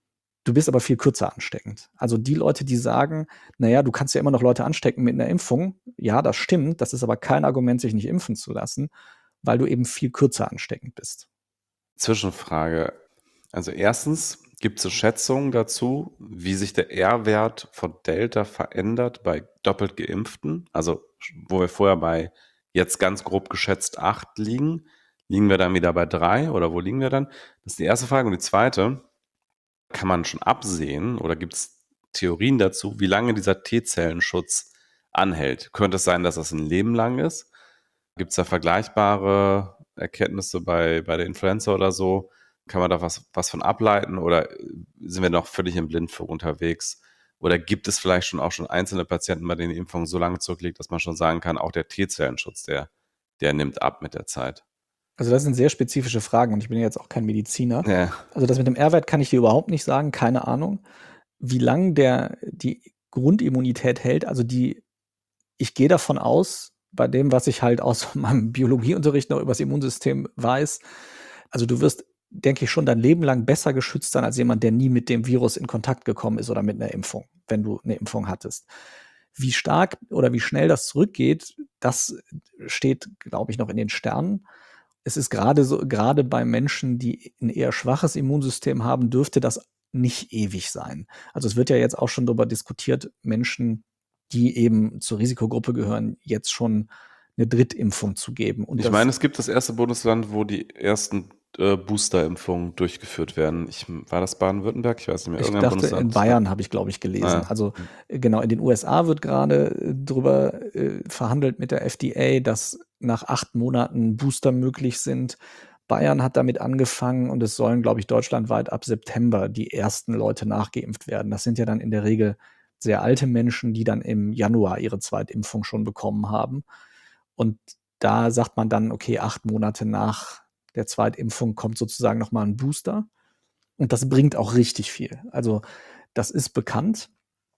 Du bist aber viel kürzer ansteckend. Also die Leute, die sagen, naja, du kannst ja immer noch Leute anstecken mit einer Impfung. Ja, das stimmt. Das ist aber kein Argument, sich nicht impfen zu lassen, weil du eben viel kürzer ansteckend bist. Zwischenfrage. Also erstens, gibt es Schätzungen dazu, wie sich der R-Wert von Delta verändert bei doppelt Geimpften? Also wo wir vorher bei jetzt ganz grob geschätzt acht liegen, liegen wir dann wieder bei drei oder wo liegen wir dann? Das ist die erste Frage. Und die zweite, kann man schon absehen oder gibt es Theorien dazu, wie lange dieser T-Zellenschutz anhält? Könnte es sein, dass das ein Leben lang ist? Gibt es da vergleichbare Erkenntnisse bei, bei der Influenza oder so? Kann man da was, was von ableiten oder sind wir noch völlig im Blindflug unterwegs? Oder gibt es vielleicht schon auch schon einzelne Patienten, bei denen die Impfung so lange zurückliegt, dass man schon sagen kann, auch der T-Zellenschutz, der, der nimmt ab mit der Zeit? Also das sind sehr spezifische Fragen und ich bin ja jetzt auch kein Mediziner. Ja. Also das mit dem R-Wert kann ich dir überhaupt nicht sagen, keine Ahnung. Wie lang der die Grundimmunität hält, also die, ich gehe davon aus, bei dem, was ich halt aus meinem Biologieunterricht noch über das Immunsystem weiß, also du wirst, denke ich, schon dein Leben lang besser geschützt sein als jemand, der nie mit dem Virus in Kontakt gekommen ist oder mit einer Impfung, wenn du eine Impfung hattest. Wie stark oder wie schnell das zurückgeht, das steht, glaube ich, noch in den Sternen. Es ist gerade so, gerade bei Menschen, die ein eher schwaches Immunsystem haben, dürfte das nicht ewig sein. Also es wird ja jetzt auch schon darüber diskutiert, Menschen, die eben zur Risikogruppe gehören, jetzt schon eine Drittimpfung zu geben. Und Ich das, meine, es gibt das erste Bundesland, wo die ersten äh, Boosterimpfungen durchgeführt werden. Ich, war das Baden-Württemberg? Ich weiß nicht mehr. ich Irgendein dachte, in Bundesland. Bayern habe ich, glaube ich, gelesen. Ah. Also äh, genau, in den U S A wird gerade äh, drüber äh, verhandelt mit der F D A, dass nach acht Monaten Booster möglich sind. Bayern hat damit angefangen und es sollen, glaube ich, deutschlandweit ab September die ersten Leute nachgeimpft werden. Das sind ja dann in der Regel sehr alte Menschen, die dann im Januar ihre Zweitimpfung schon bekommen haben. Und da sagt man dann, okay, acht Monate nach der Zweitimpfung kommt sozusagen nochmal ein Booster. Und das bringt auch richtig viel. Also das ist bekannt,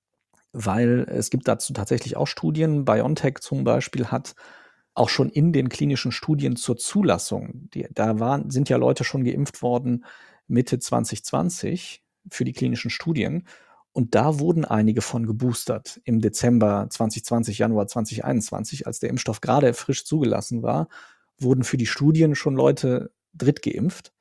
weil es gibt dazu tatsächlich auch Studien. BioNTech zum Beispiel hat auch schon in den klinischen Studien zur Zulassung, die, da waren, sind ja Leute schon geimpft worden Mitte zwanzig zwanzig für die klinischen Studien. Und da wurden einige von geboostert im Dezember zwanzig zwanzig, Januar zwanzig einundzwanzig, als der Impfstoff gerade frisch zugelassen war, wurden für die Studien schon Leute drittgeimpft.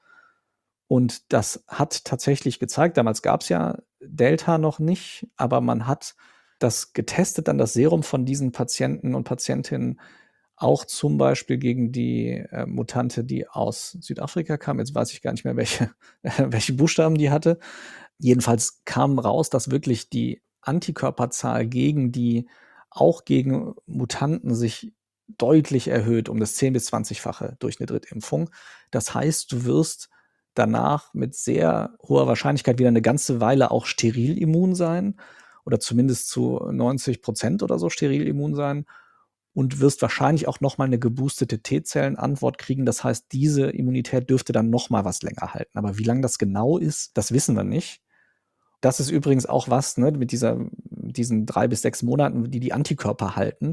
Und das hat tatsächlich gezeigt, damals gab es ja Delta noch nicht, aber man hat das getestet, dann das Serum von diesen Patienten und Patientinnen auch zum Beispiel gegen die äh, Mutante, die aus Südafrika kam. Jetzt weiß ich gar nicht mehr, welche, welche Buchstaben die hatte. Jedenfalls kam raus, dass wirklich die Antikörperzahl gegen die, auch gegen Mutanten sich deutlich erhöht, um das zehn- bis zwanzig-fache durch eine Drittimpfung. Das heißt, du wirst danach mit sehr hoher Wahrscheinlichkeit wieder eine ganze Weile auch steril immun sein oder zumindest zu neunzig Prozent oder so steril immun sein und wirst wahrscheinlich auch noch mal eine geboostete T-Zellen-Antwort kriegen. Das heißt, diese Immunität dürfte dann noch mal was länger halten. Aber wie lange das genau ist, das wissen wir nicht. Das ist übrigens auch was, ne, mit dieser diesen drei bis sechs Monaten, die die Antikörper halten.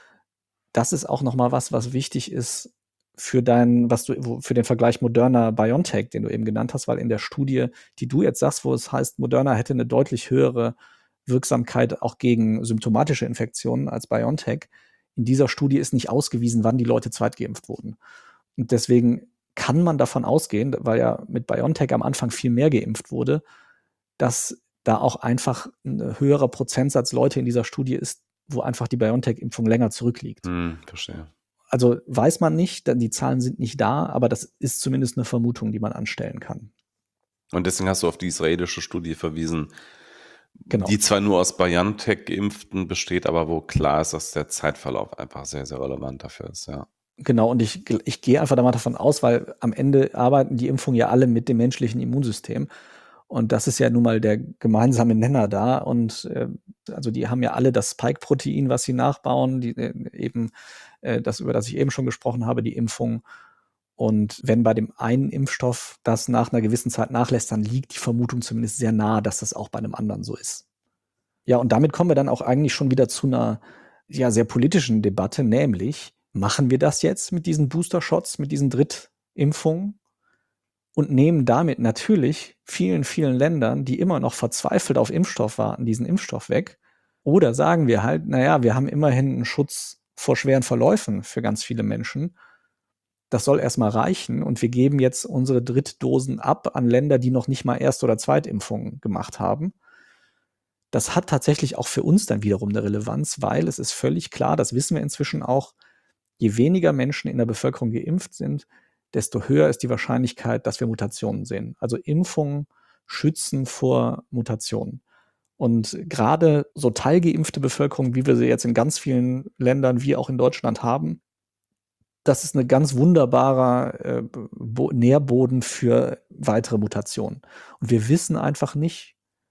Das ist auch noch mal was, was wichtig ist für dein was du wo für den Vergleich Moderna-BioNTech, den du eben genannt hast, weil in der Studie, die du jetzt sagst, wo es heißt, Moderna hätte eine deutlich höhere Wirksamkeit auch gegen symptomatische Infektionen als BioNTech. In dieser Studie ist nicht ausgewiesen, wann die Leute zweitgeimpft wurden. Und deswegen kann man davon ausgehen, weil ja mit BioNTech am Anfang viel mehr geimpft wurde, dass da auch einfach ein höherer Prozentsatz Leute in dieser Studie ist, wo einfach die BioNTech-Impfung länger zurückliegt. Hm, verstehe. Also weiß man nicht, denn die Zahlen sind nicht da, aber das ist zumindest eine Vermutung, die man anstellen kann. Und deswegen hast du auf die israelische Studie verwiesen, Genau. die zwar nur aus BioNTech-Geimpften besteht, aber wo klar ist, dass der Zeitverlauf einfach sehr, sehr relevant dafür ist, ja. Genau, und ich, ich gehe einfach da mal davon aus, weil am Ende arbeiten die Impfungen ja alle mit dem menschlichen Immunsystem. Und das ist ja nun mal der gemeinsame Nenner da. Und äh, also die haben ja alle das Spike-Protein, was sie nachbauen, die, äh, eben äh, das, über das ich eben schon gesprochen habe, die Impfung. Und wenn bei dem einen Impfstoff das nach einer gewissen Zeit nachlässt, dann liegt die Vermutung zumindest sehr nahe, dass das auch bei einem anderen so ist. Ja, und damit kommen wir dann auch eigentlich schon wieder zu einer ja, sehr politischen Debatte, nämlich, machen wir das jetzt mit diesen Booster-Shots, mit diesen Drittimpfungen und nehmen damit natürlich vielen, vielen Ländern, die immer noch verzweifelt auf Impfstoff warten, diesen Impfstoff weg? Oder sagen wir halt, naja, wir haben immerhin einen Schutz vor schweren Verläufen für ganz viele Menschen. Das soll erstmal reichen und wir geben jetzt unsere Drittdosen ab an Länder, die noch nicht mal Erst- oder Zweitimpfungen gemacht haben. Das hat tatsächlich auch für uns dann wiederum eine Relevanz, weil es ist völlig klar, das wissen wir inzwischen auch, je weniger Menschen in der Bevölkerung geimpft sind, desto höher ist die Wahrscheinlichkeit, dass wir Mutationen sehen. Also Impfungen schützen vor Mutationen. Und gerade so teilgeimpfte Bevölkerung, wie wir sie jetzt in ganz vielen Ländern wie auch in Deutschland haben, das ist ein ganz wunderbarer äh, Bo- Nährboden für weitere Mutationen. Und wir wissen einfach nicht,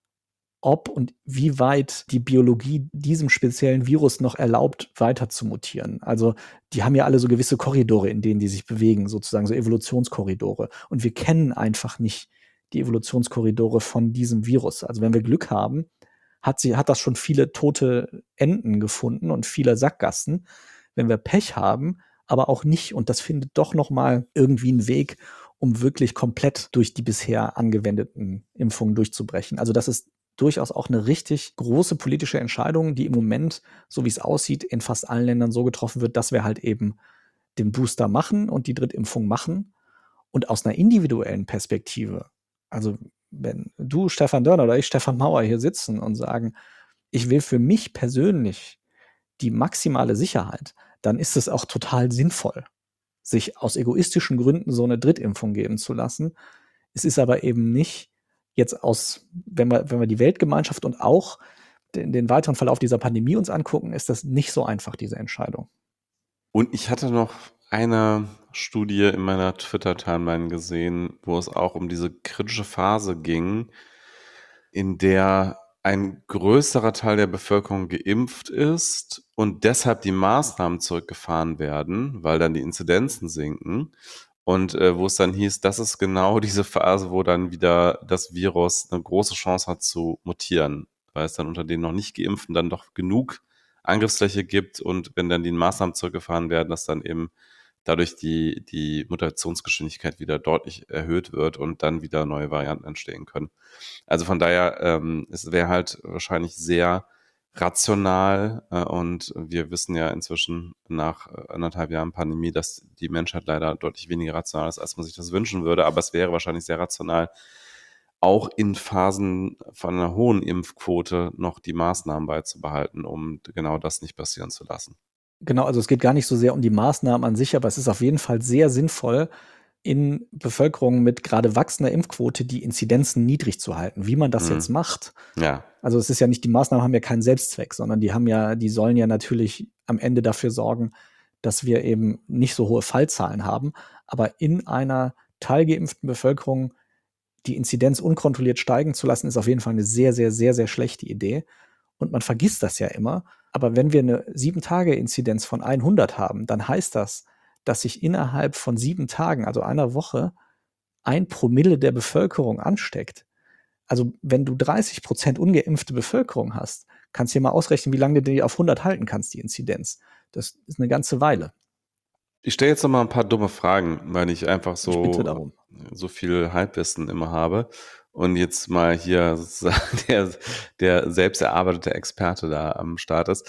ob und wie weit die Biologie diesem speziellen Virus noch erlaubt, weiter zu mutieren. Also die haben ja alle so gewisse Korridore, in denen die sich bewegen, sozusagen so Evolutionskorridore. Und wir kennen einfach nicht die Evolutionskorridore von diesem Virus. Also wenn wir Glück haben, hat, sie, hat das schon viele tote Enten gefunden und viele Sackgassen. Wenn wir Pech haben, aber auch nicht. Und das findet doch noch mal irgendwie einen Weg, um wirklich komplett durch die bisher angewendeten Impfungen durchzubrechen. Also das ist durchaus auch eine richtig große politische Entscheidung, die im Moment, so wie es aussieht, in fast allen Ländern so getroffen wird, dass wir halt eben den Booster machen und die Drittimpfung machen. Und aus einer individuellen Perspektive, also wenn du, Stefan Dörner, oder ich, Stefan Mauer, hier sitzen und sagen, ich will für mich persönlich die maximale Sicherheit, dann ist es auch total sinnvoll, sich aus egoistischen Gründen so eine Drittimpfung geben zu lassen. Es ist aber eben nicht jetzt aus, wenn wir, wenn wir die Weltgemeinschaft und auch den, den weiteren Verlauf dieser Pandemie uns angucken, ist das nicht so einfach, diese Entscheidung. Und ich hatte noch eine Studie in meiner Twitter-Timeline gesehen, wo es auch um diese kritische Phase ging, in der ein größerer Teil der Bevölkerung geimpft ist und deshalb die Maßnahmen zurückgefahren werden, weil dann die Inzidenzen sinken. Und äh, wo es dann hieß, das ist genau diese Phase, wo dann wieder das Virus eine große Chance hat zu mutieren, weil es dann unter den noch nicht Geimpften dann doch genug Angriffsfläche gibt und wenn dann die Maßnahmen zurückgefahren werden, dass dann eben dadurch die, die Mutationsgeschwindigkeit wieder deutlich erhöht wird und dann wieder neue Varianten entstehen können. Also von daher, ähm, es wäre halt wahrscheinlich sehr rational äh, und wir wissen ja inzwischen nach äh, anderthalb Jahren Pandemie, dass die Menschheit leider deutlich weniger rational ist, als man sich das wünschen würde, aber es wäre wahrscheinlich sehr rational, auch in Phasen von einer hohen Impfquote noch die Maßnahmen beizubehalten, um genau das nicht passieren zu lassen. Genau, also es geht gar nicht so sehr um die Maßnahmen an sich, aber es ist auf jeden Fall sehr sinnvoll, in Bevölkerungen mit gerade wachsender Impfquote die Inzidenzen niedrig zu halten. Wie man das Mhm. jetzt macht, Ja, also es ist ja nicht, die Maßnahmen haben ja keinen Selbstzweck, sondern die haben ja, die sollen ja natürlich am Ende dafür sorgen, dass wir eben nicht so hohe Fallzahlen haben. Aber in einer teilgeimpften Bevölkerung die Inzidenz unkontrolliert steigen zu lassen, ist auf jeden Fall eine sehr, sehr, sehr, sehr schlechte Idee. Und man vergisst das ja immer. Aber wenn wir eine sieben-Tage-Inzidenz von hundert haben, dann heißt das, dass sich innerhalb von sieben Tagen, also einer Woche, ein Promille der Bevölkerung ansteckt. Also wenn du dreißig Prozent ungeimpfte Bevölkerung hast, kannst du dir mal ausrechnen, wie lange du die auf hundert halten kannst, die Inzidenz. Das ist eine ganze Weile. Ich stelle jetzt noch mal ein paar dumme Fragen, weil ich einfach Ich bitte so darum. so viel Halbwissen immer habe und jetzt mal hier sozusagen der der selbst erarbeitete Experte da am Start ist.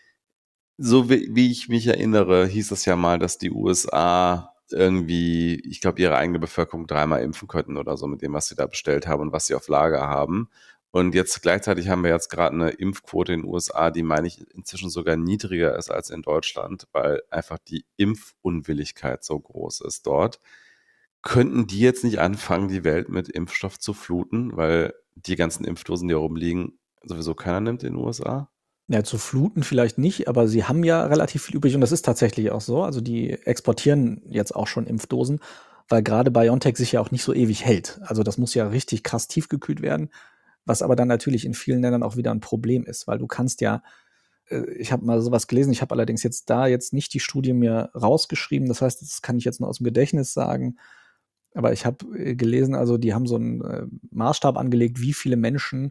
So wie wie ich mich erinnere, hieß es ja mal, dass die U S A irgendwie, ich glaube, ihre eigene Bevölkerung dreimal impfen könnten oder so mit dem, was sie da bestellt haben und was sie auf Lager haben. Und jetzt gleichzeitig haben wir jetzt gerade eine Impfquote in den U S A, die, meine ich, inzwischen sogar niedriger ist als in Deutschland, weil einfach die Impfunwilligkeit so groß ist dort. Könnten die jetzt nicht anfangen, die Welt mit Impfstoff zu fluten, weil die ganzen Impfdosen, die herumliegen, sowieso keiner nimmt in den U S A? Ja, zu fluten vielleicht nicht, aber sie haben ja relativ viel übrig und das ist tatsächlich auch so. Also die exportieren jetzt auch schon Impfdosen, weil gerade BioNTech sich ja auch nicht so ewig hält. Also das muss ja richtig krass tiefgekühlt werden, was aber dann natürlich in vielen Ländern auch wieder ein Problem ist, weil du kannst ja, äh, ich habe mal sowas gelesen, ich habe allerdings jetzt da jetzt nicht die Studie mir rausgeschrieben, das heißt, das kann ich jetzt nur aus dem Gedächtnis sagen, aber ich habe äh, gelesen, also die haben so einen äh, Maßstab angelegt, wie viele Menschen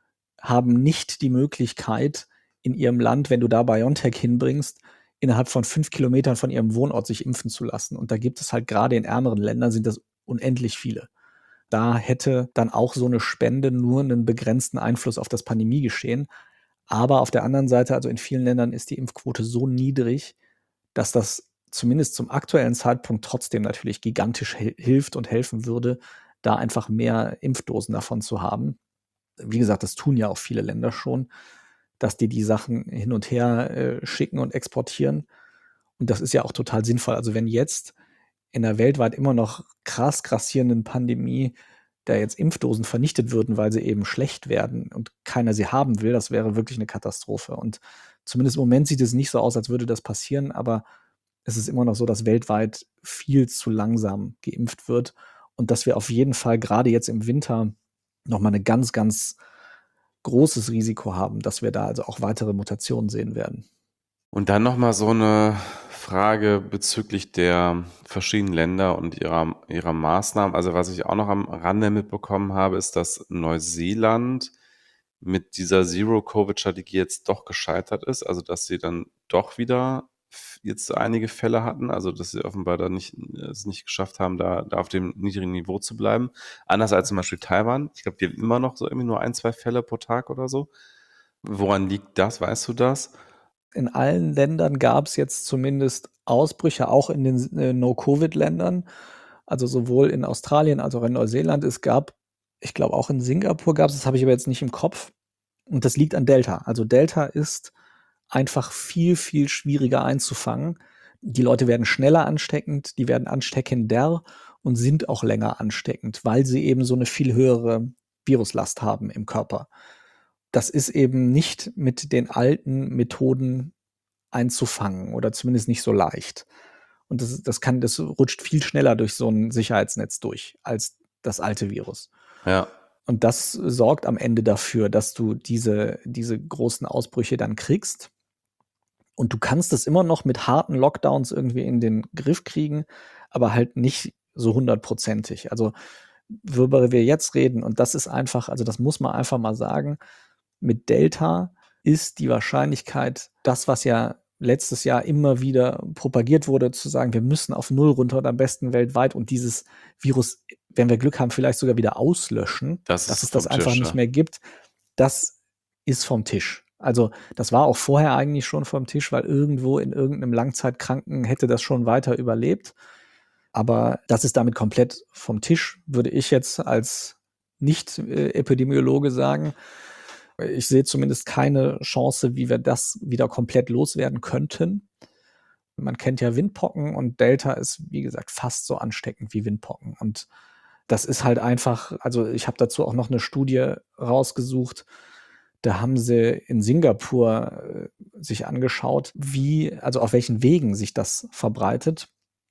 haben nicht die Möglichkeit, in ihrem Land, wenn du da BioNTech hinbringst, innerhalb von fünf Kilometern von ihrem Wohnort sich impfen zu lassen. Und da gibt es halt gerade in ärmeren Ländern sind das unendlich viele. Da hätte dann auch so eine Spende nur einen begrenzten Einfluss auf das Pandemiegeschehen. Aber auf der anderen Seite, also in vielen Ländern ist die Impfquote so niedrig, dass das zumindest zum aktuellen Zeitpunkt trotzdem natürlich gigantisch hel- hilft und helfen würde, da einfach mehr Impfdosen davon zu haben. Wie gesagt, das tun ja auch viele Länder schon, dass die die Sachen hin und her äh, schicken und exportieren. Und das ist ja auch total sinnvoll. Also wenn jetzt in der weltweit immer noch krass grassierenden Pandemie da jetzt Impfdosen vernichtet würden, weil sie eben schlecht werden und keiner sie haben will, das wäre wirklich eine Katastrophe. Und zumindest im Moment sieht es nicht so aus, als würde das passieren, aber es ist immer noch so, dass weltweit viel zu langsam geimpft wird und dass wir auf jeden Fall gerade jetzt im Winter noch mal eine ganz, ganz großes Risiko haben, dass wir da also auch weitere Mutationen sehen werden. Und dann noch mal so eine Frage bezüglich der verschiedenen Länder und ihrer ihrer Maßnahmen. Also, was ich auch noch am Rande mitbekommen habe, ist, dass Neuseeland mit dieser Zero-Covid-Strategie jetzt doch gescheitert ist. Also, dass sie dann doch wieder f jetzt einige Fälle hatten, also, dass sie offenbar da nicht es nicht geschafft haben, da da auf dem niedrigen Niveau zu bleiben. Anders als zum Beispiel Taiwan. Ich glaube, die haben immer noch so irgendwie nur ein, zwei Fälle pro Tag oder so. Woran liegt das? Weißt du das? In allen Ländern gab es jetzt zumindest Ausbrüche, auch in den äh, No-Covid-Ländern. Also sowohl in Australien als auch in Neuseeland. Es gab, ich glaube, auch in Singapur gab es, das habe ich aber jetzt nicht im Kopf. Und das liegt an Delta. Also Delta ist einfach viel, viel schwieriger einzufangen. Die Leute werden schneller ansteckend, die werden ansteckender und sind auch länger ansteckend, weil sie eben so eine viel höhere Viruslast haben im Körper. Das ist eben nicht mit den alten Methoden einzufangen oder zumindest nicht so leicht. Und das, das kann, das rutscht viel schneller durch so ein Sicherheitsnetz durch als das alte Virus. Ja. Und das sorgt am Ende dafür, dass du diese, diese großen Ausbrüche dann kriegst. Und du kannst es immer noch mit harten Lockdowns irgendwie in den Griff kriegen, aber halt nicht so hundertprozentig. Also, worüber wir jetzt reden, und das ist einfach, also das muss man einfach mal sagen, mit Delta ist die Wahrscheinlichkeit, das, was ja letztes Jahr immer wieder propagiert wurde, zu sagen, wir müssen auf Null runter und am besten weltweit und dieses Virus, wenn wir Glück haben, vielleicht sogar wieder auslöschen, Das dass ist es das vom einfach Tisch, nicht ja. mehr gibt, das ist vom Tisch. Also das war auch vorher eigentlich schon vom Tisch, weil irgendwo in irgendeinem Langzeitkranken hätte das schon weiter überlebt. Aber das ist damit komplett vom Tisch, würde ich jetzt als Nicht-Epidemiologe sagen. Ich sehe zumindest keine Chance, wie wir das wieder komplett loswerden könnten. Man kennt ja Windpocken und Delta ist, wie gesagt, fast so ansteckend wie Windpocken. Und das ist halt einfach, also ich habe dazu auch noch eine Studie rausgesucht. Da haben sie in Singapur äh, sich angeschaut, wie, also auf welchen Wegen sich das verbreitet.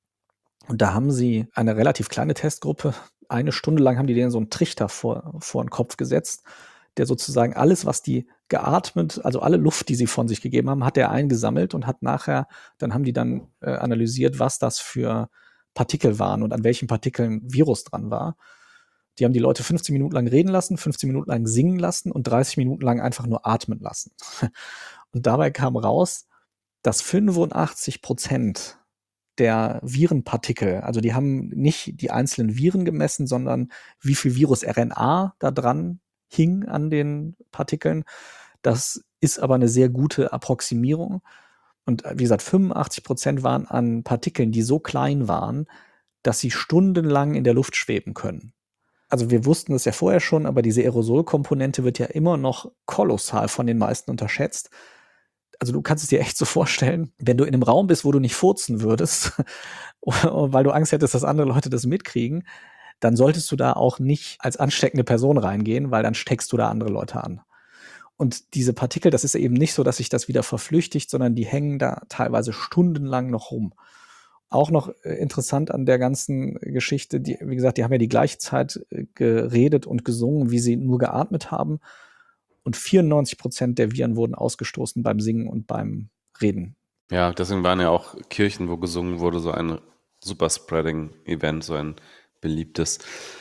Und da haben sie eine relativ kleine Testgruppe, eine Stunde lang haben die denen so einen Trichter vor, vor den Kopf gesetzt, der sozusagen alles, was die geatmet, also alle Luft, die sie von sich gegeben haben, hat er eingesammelt und hat nachher, dann haben die dann äh, analysiert, was das für Partikel waren und an welchen Partikeln Virus dran war. Die haben die Leute fünfzehn Minuten lang reden lassen, fünfzehn Minuten lang singen lassen und dreißig Minuten lang einfach nur atmen lassen. Und dabei kam raus, dass fünfundachtzig Prozent der Virenpartikel, also die haben nicht die einzelnen Viren gemessen, sondern wie viel Virus-R N A da dran hing an den Partikeln. Das ist aber eine sehr gute Approximierung. Und wie gesagt, fünfundachtzig Prozent waren an Partikeln, die so klein waren, dass sie stundenlang in der Luft schweben können. Also wir wussten es ja vorher schon, aber diese Aerosolkomponente wird ja immer noch kolossal von den meisten unterschätzt. Also du kannst es dir echt so vorstellen, wenn du in einem Raum bist, wo du nicht furzen würdest, weil du Angst hättest, dass andere Leute das mitkriegen, dann solltest du da auch nicht als ansteckende Person reingehen, weil dann steckst du da andere Leute an. Und diese Partikel, das ist eben nicht so, dass sich das wieder verflüchtigt, sondern die hängen da teilweise stundenlang noch rum. Auch noch äh, interessant an der ganzen Geschichte, die, wie gesagt, die haben ja die gleiche Zeit äh, geredet und gesungen, wie sie nur geatmet haben. Und vierundneunzig Prozent der Viren wurden ausgestoßen beim Singen und beim Reden. Ja, deswegen waren ja auch Kirchen, wo gesungen wurde, so ein Superspreading-Event, so ein beliebtes.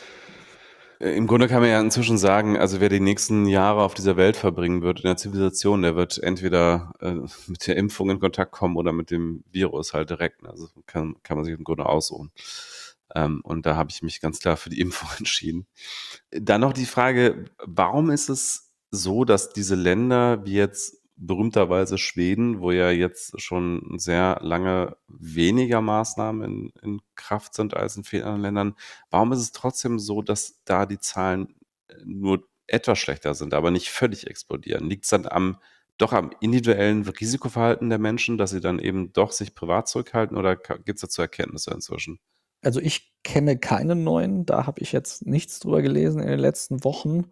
Im Grunde kann man ja inzwischen sagen, also wer die nächsten Jahre auf dieser Welt verbringen wird, in der Zivilisation, der wird entweder äh, mit der Impfung in Kontakt kommen oder mit dem Virus halt direkt. Also kann, kann man sich im Grunde aussuchen. Ähm, und da habe ich mich ganz klar für die Impfung entschieden. Dann noch die Frage, warum ist es so, dass diese Länder wie jetzt berühmterweise Schweden, wo ja jetzt schon sehr lange weniger Maßnahmen in, in Kraft sind als in vielen anderen Ländern, warum ist es trotzdem so, dass da die Zahlen nur etwas schlechter sind, aber nicht völlig explodieren? Liegt es dann am, doch am individuellen Risikoverhalten der Menschen, dass sie dann eben doch sich privat zurückhalten, oder gibt es dazu Erkenntnisse inzwischen? Also ich kenne keine neuen, da habe ich jetzt nichts drüber gelesen in den letzten Wochen.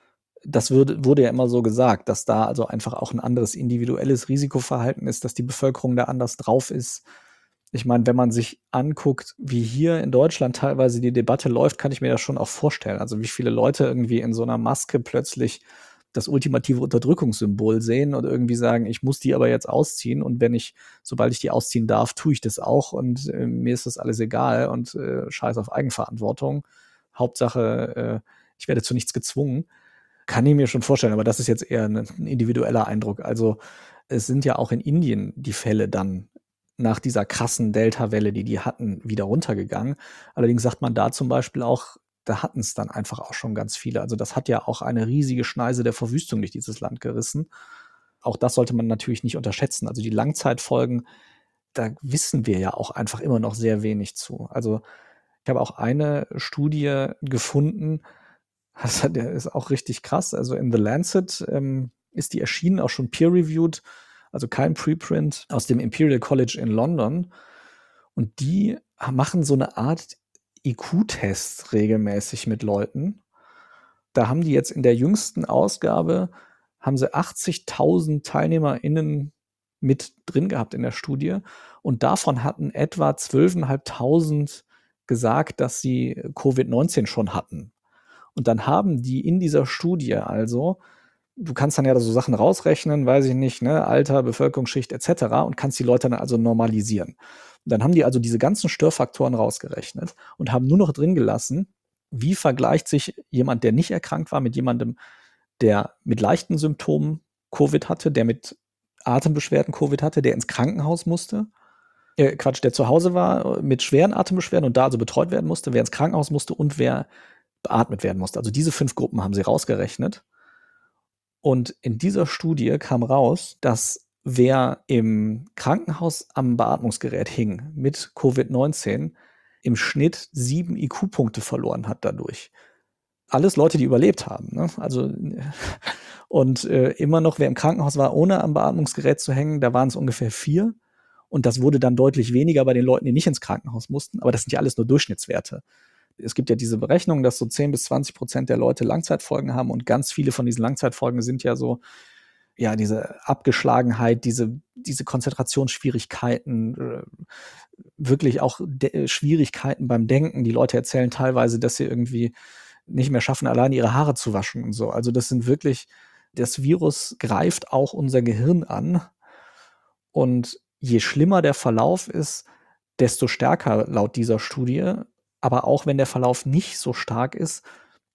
Das würde, wurde ja immer so gesagt, dass da also einfach auch ein anderes individuelles Risikoverhalten ist, dass die Bevölkerung da anders drauf ist. Ich meine, wenn man sich anguckt, wie hier in Deutschland teilweise die Debatte läuft, kann ich mir das schon auch vorstellen. Also wie viele Leute irgendwie in so einer Maske plötzlich das ultimative Unterdrückungssymbol sehen und irgendwie sagen, ich muss die aber jetzt ausziehen, und wenn ich, sobald ich die ausziehen darf, tue ich das auch, und äh, mir ist das alles egal und äh, scheiß auf Eigenverantwortung. Hauptsache, äh, ich werde zu nichts gezwungen. Kann ich mir schon vorstellen, aber das ist jetzt eher ein individueller Eindruck. Also es sind ja auch in Indien die Fälle dann nach dieser krassen Delta-Welle, die die hatten, wieder runtergegangen. Allerdings sagt man da zum Beispiel auch, da hatten es dann einfach auch schon ganz viele. Also das hat ja auch eine riesige Schneise der Verwüstung durch dieses Land gerissen. Auch das sollte man natürlich nicht unterschätzen. Also die Langzeitfolgen, da wissen wir ja auch einfach immer noch sehr wenig zu. Also ich habe auch eine Studie gefunden, das hat, der ist auch richtig krass. Also in The Lancet ähm, ist die erschienen, auch schon peer-reviewed, also kein Preprint, aus dem Imperial College in London. Und die machen so eine Art I Q-Test regelmäßig mit Leuten. Da haben die jetzt in der jüngsten Ausgabe, haben sie achtzigtausend TeilnehmerInnen mit drin gehabt in der Studie. Und davon hatten etwa zwölftausendfünfhundert gesagt, dass sie Covid neunzehn schon hatten. Und dann haben die in dieser Studie also, du kannst dann ja so Sachen rausrechnen, weiß ich nicht, ne, Alter, Bevölkerungsschicht et cetera, und kannst die Leute dann also normalisieren. Und dann haben die also diese ganzen Störfaktoren rausgerechnet und haben nur noch drin gelassen, wie vergleicht sich jemand, der nicht erkrankt war, mit jemandem, der mit leichten Symptomen Covid hatte, der mit Atembeschwerden Covid hatte, der ins Krankenhaus musste. Äh, Quatsch, der zu Hause war mit schweren Atembeschwerden und da also betreut werden musste, wer ins Krankenhaus musste und wer beatmet werden musste. Also diese fünf Gruppen haben sie rausgerechnet. Und in dieser Studie kam raus, dass wer im Krankenhaus am Beatmungsgerät hing mit Covid neunzehn, im Schnitt sieben I Q-Punkte verloren hat dadurch. Alles Leute, die überlebt haben. Ne? Also und äh, immer noch, wer im Krankenhaus war, ohne am Beatmungsgerät zu hängen, da waren es ungefähr vier. Und das wurde dann deutlich weniger bei den Leuten, die nicht ins Krankenhaus mussten. Aber das sind ja alles nur Durchschnittswerte. Es gibt ja diese Berechnung, dass so zehn bis zwanzig Prozent der Leute Langzeitfolgen haben, und ganz viele von diesen Langzeitfolgen sind ja so, ja, diese Abgeschlagenheit, diese, diese Konzentrationsschwierigkeiten, äh, wirklich auch De- Schwierigkeiten beim Denken. Die Leute erzählen teilweise, dass sie irgendwie nicht mehr schaffen, allein ihre Haare zu waschen und so. Also das sind wirklich, das Virus greift auch unser Gehirn an, und je schlimmer der Verlauf ist, desto stärker laut dieser Studie. Aber auch wenn der Verlauf nicht so stark ist,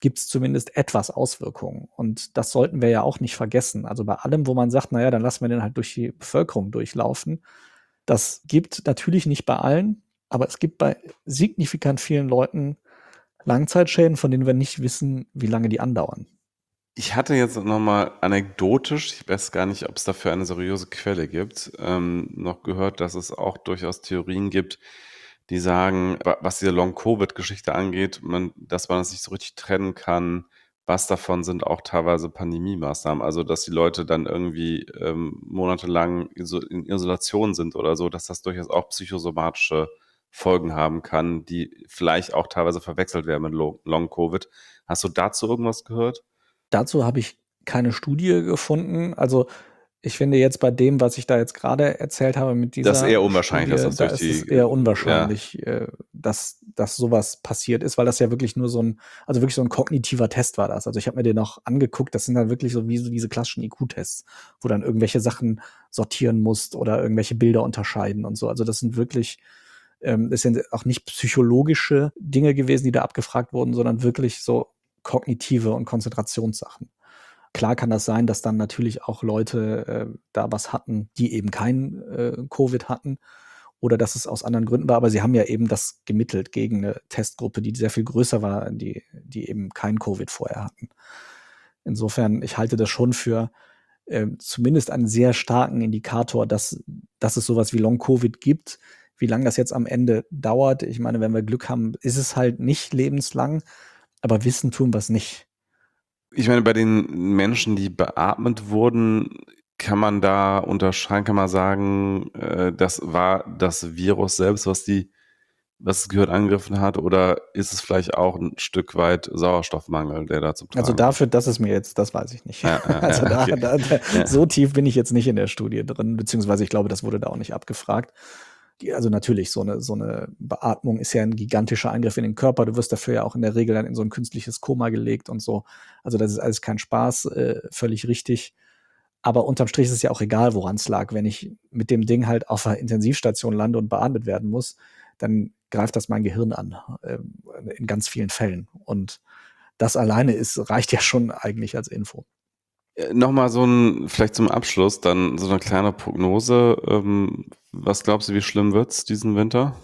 gibt es zumindest etwas Auswirkungen. Und das sollten wir ja auch nicht vergessen. Also bei allem, wo man sagt, naja, dann lassen wir den halt durch die Bevölkerung durchlaufen. Das gibt natürlich nicht bei allen, aber es gibt bei signifikant vielen Leuten Langzeitschäden, von denen wir nicht wissen, wie lange die andauern. Ich hatte jetzt nochmal anekdotisch, ich weiß gar nicht, ob es dafür eine seriöse Quelle gibt, ähm, noch gehört, dass es auch durchaus Theorien gibt, die sagen, wa- was diese Long-Covid-Geschichte angeht, man, dass man das nicht so richtig trennen kann, was davon sind auch teilweise Pandemie-Maßnahmen. Also, dass die Leute dann irgendwie ähm, monatelang iso in Isolation sind oder so, dass das durchaus auch psychosomatische Folgen haben kann, die vielleicht auch teilweise verwechselt werden mit Lo- Long-Covid. Hast du dazu irgendwas gehört? Dazu habe ich keine Studie gefunden. Also ich finde jetzt bei dem, was ich da jetzt gerade erzählt habe mit Das ist dieser eher unwahrscheinlich, dass Studie, das da durch ist es die, eher äh, ja, unwahrscheinlich, äh, dass, dass sowas passiert ist, weil das ja wirklich nur so ein, also wirklich so ein kognitiver Test war das. Also ich habe mir den auch angeguckt, das sind dann wirklich so wie so diese klassischen I Q-Tests, wo dann irgendwelche Sachen sortieren musst oder irgendwelche Bilder unterscheiden und so. Also das sind wirklich, ähm, das sind auch nicht psychologische Dinge gewesen, die da abgefragt wurden, sondern wirklich so kognitive und Konzentrationssachen. Klar kann das sein, dass dann natürlich auch Leute äh, da was hatten, die eben kein äh, Covid hatten oder dass es aus anderen Gründen war, aber sie haben ja eben das gemittelt gegen eine Testgruppe, die sehr viel größer war, die, die eben kein Covid vorher hatten. Insofern, ich halte das schon für äh, zumindest einen sehr starken Indikator, dass, dass es sowas wie Long-Covid gibt. Wie lange das jetzt am Ende dauert, ich meine, wenn wir Glück haben, ist es halt nicht lebenslang, aber wissen tun wir es nicht. Ich meine, bei den Menschen, die beatmet wurden, kann man da unterscheiden, kann man sagen, äh, das war das Virus selbst, was die, was das Gehirn angegriffen hat, oder ist es vielleicht auch ein Stück weit Sauerstoffmangel, der da zum Also Tragen kommt? dafür, das ist mir jetzt, das weiß ich nicht. Ja, ja, Also ja, da, okay. da, da Ja. so tief bin ich jetzt nicht in der Studie drin, beziehungsweise ich glaube, das wurde da auch nicht abgefragt. Die, also natürlich, so eine, so eine Beatmung ist ja ein gigantischer Eingriff in den Körper. Du wirst dafür ja auch in der Regel dann in so ein künstliches Koma gelegt und so. Also das ist alles kein Spaß, äh, völlig richtig. Aber unterm Strich ist es ja auch egal, woran es lag. Wenn ich mit dem Ding halt auf einer Intensivstation lande und beatmet werden muss, dann greift das mein Gehirn an, äh, in ganz vielen Fällen. Und das alleine ist, reicht ja schon eigentlich als Info. Äh, Nochmal so ein, vielleicht zum Abschluss, dann so eine kleine Prognose. Ähm, was glaubst du, wie schlimm wird's diesen Winter?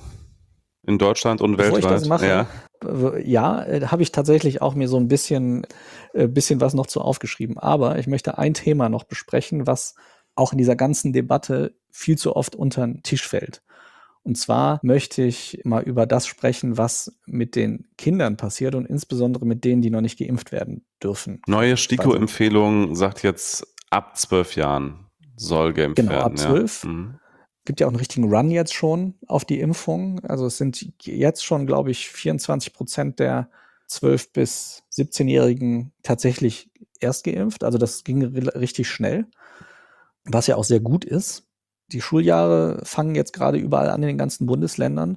In Deutschland und Bevor ich das weltweit? mache, Ja. äh, ja, äh, habe ich tatsächlich auch mir so ein bisschen, äh, bisschen was noch zu aufgeschrieben. Aber ich möchte ein Thema noch besprechen, was auch in dieser ganzen Debatte viel zu oft unter den Tisch fällt. Und zwar möchte ich mal über das sprechen, was mit den Kindern passiert und insbesondere mit denen, die noch nicht geimpft werden dürfen. Neue Also STIKO-Empfehlung sagt jetzt, ab zwölf Jahren soll geimpft genau, werden, ab ja. zwölf. Mhm. Gibt ja auch einen richtigen Run jetzt schon auf die Impfung. Also es sind jetzt schon, glaube ich, vierundzwanzig Prozent der zwölf- bis siebzehn-Jährigen tatsächlich erst geimpft. Also das ging richtig schnell, was ja auch sehr gut ist. Die Schuljahre fangen jetzt gerade überall an in den ganzen Bundesländern.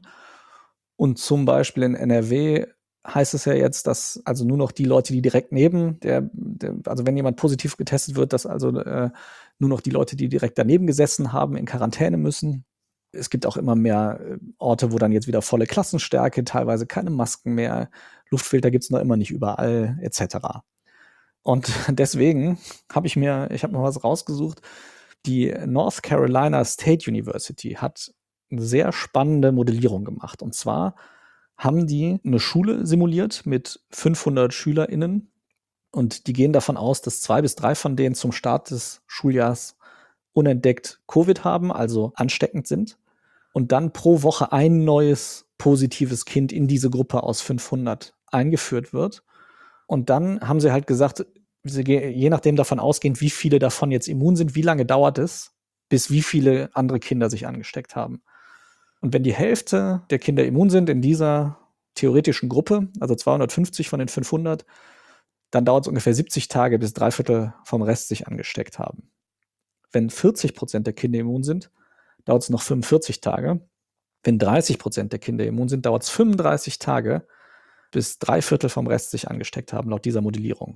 Und zum Beispiel in N R W heißt es ja jetzt, dass also nur noch die Leute, die direkt neben der, der also wenn jemand positiv getestet wird, dass also äh, nur noch die Leute, die direkt daneben gesessen haben, in Quarantäne müssen. Es gibt auch immer mehr äh, Orte, wo dann jetzt wieder volle Klassenstärke, teilweise keine Masken mehr, Luftfilter gibt's noch immer nicht überall, et cetera. Und deswegen habe ich mir, ich habe mal was rausgesucht. Die North Carolina State University hat eine sehr spannende Modellierung gemacht. Und zwar haben die eine Schule simuliert mit fünfhundert SchülerInnen und die gehen davon aus, dass zwei bis drei von denen zum Start des Schuljahrs unentdeckt Covid haben, also ansteckend sind. Und dann pro Woche ein neues positives Kind in diese Gruppe aus fünfhundert eingeführt wird. Und dann haben sie halt gesagt, sie, je nachdem davon ausgehend, wie viele davon jetzt immun sind, wie lange dauert es, bis wie viele andere Kinder sich angesteckt haben. Und wenn die Hälfte der Kinder immun sind in dieser theoretischen Gruppe, also zweihundertfünfzig von den fünfhundert, dann dauert es ungefähr siebzig Tage, bis drei Viertel vom Rest sich angesteckt haben. Wenn vierzig Prozent der Kinder immun sind, dauert es noch fünfundvierzig Tage. Wenn dreißig Prozent der Kinder immun sind, dauert es fünfunddreißig Tage, bis drei Viertel vom Rest sich angesteckt haben, laut dieser Modellierung.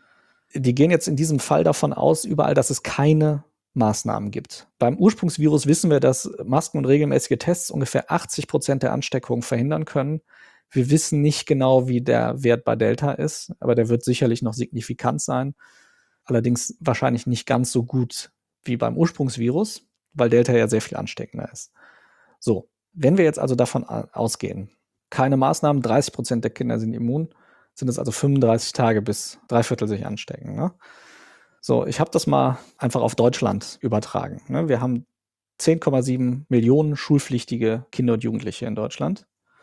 Die gehen jetzt in diesem Fall davon aus, überall, dass es keine Maßnahmen gibt. Beim Ursprungsvirus wissen wir, dass Masken und regelmäßige Tests ungefähr achtzig Prozent der Ansteckungen verhindern können. Wir wissen nicht genau, wie der Wert bei Delta ist, aber der wird sicherlich noch signifikant sein. Allerdings wahrscheinlich nicht ganz so gut wie beim Ursprungsvirus, weil Delta ja sehr viel ansteckender ist. So, wenn wir jetzt also davon ausgehen, keine Maßnahmen, dreißig Prozent der Kinder sind immun, sind es also fünfunddreißig Tage, bis drei Viertel sich anstecken. Ne? So, ich habe das mal einfach auf Deutschland übertragen. Ne? Wir haben zehn Komma sieben Millionen schulpflichtige Kinder und Jugendliche in Deutschland.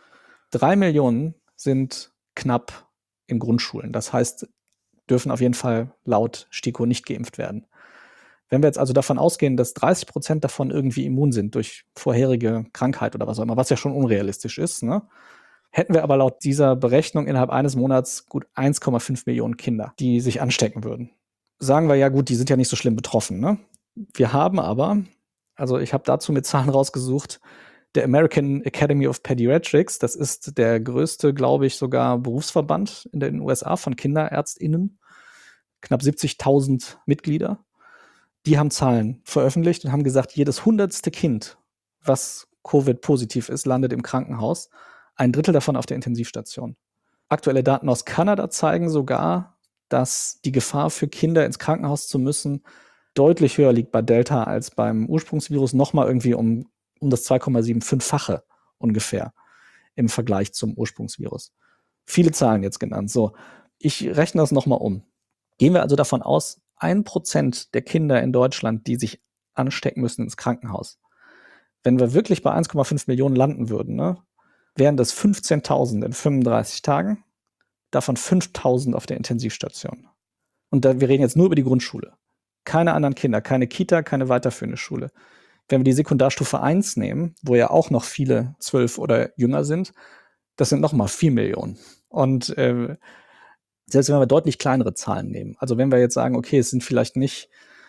Drei Millionen sind knapp in Grundschulen. Das heißt, dürfen auf jeden Fall laut STIKO nicht geimpft werden. Wenn wir jetzt also davon ausgehen, dass dreißig Prozent davon irgendwie immun sind durch vorherige Krankheit oder was auch immer, was ja schon unrealistisch ist, ne, hätten wir aber laut dieser Berechnung innerhalb eines Monats gut eins Komma fünf Millionen Kinder, die sich anstecken würden. Sagen wir ja gut, die sind ja nicht so schlimm betroffen. Ne? Wir haben aber, also ich habe dazu mit Zahlen rausgesucht, der American Academy of Pediatrics, das ist der größte, glaube ich, sogar Berufsverband in den U S A von KinderärztInnen, knapp siebzigtausend Mitglieder. Die haben Zahlen veröffentlicht und haben gesagt, jedes hundertste Kind, was Covid-positiv ist, landet im Krankenhaus. Ein Drittel davon auf der Intensivstation. Aktuelle Daten aus Kanada zeigen sogar, dass die Gefahr für Kinder ins Krankenhaus zu müssen deutlich höher liegt bei Delta als beim Ursprungsvirus, nochmal irgendwie um, um das zwei Komma fünfundsiebzig-fache ungefähr im Vergleich zum Ursprungsvirus. Viele Zahlen jetzt genannt. So, ich rechne das nochmal um. Gehen wir also davon aus, ein Prozent der Kinder in Deutschland, die sich anstecken müssen, ins Krankenhaus. Wenn wir wirklich bei eins Komma fünf Millionen landen würden, ne, wären das fünfzehntausend in fünfunddreißig Tagen, davon fünftausend auf der Intensivstation. Und da, wir reden jetzt nur über die Grundschule. Keine anderen Kinder, keine Kita, keine weiterführende Schule. Wenn wir die Sekundarstufe eins nehmen, wo ja auch noch viele zwölf oder jünger sind, das sind nochmal vier Millionen. Und äh, selbst wenn wir deutlich kleinere Zahlen nehmen, also wenn wir jetzt sagen, okay, es sind vielleicht nicht,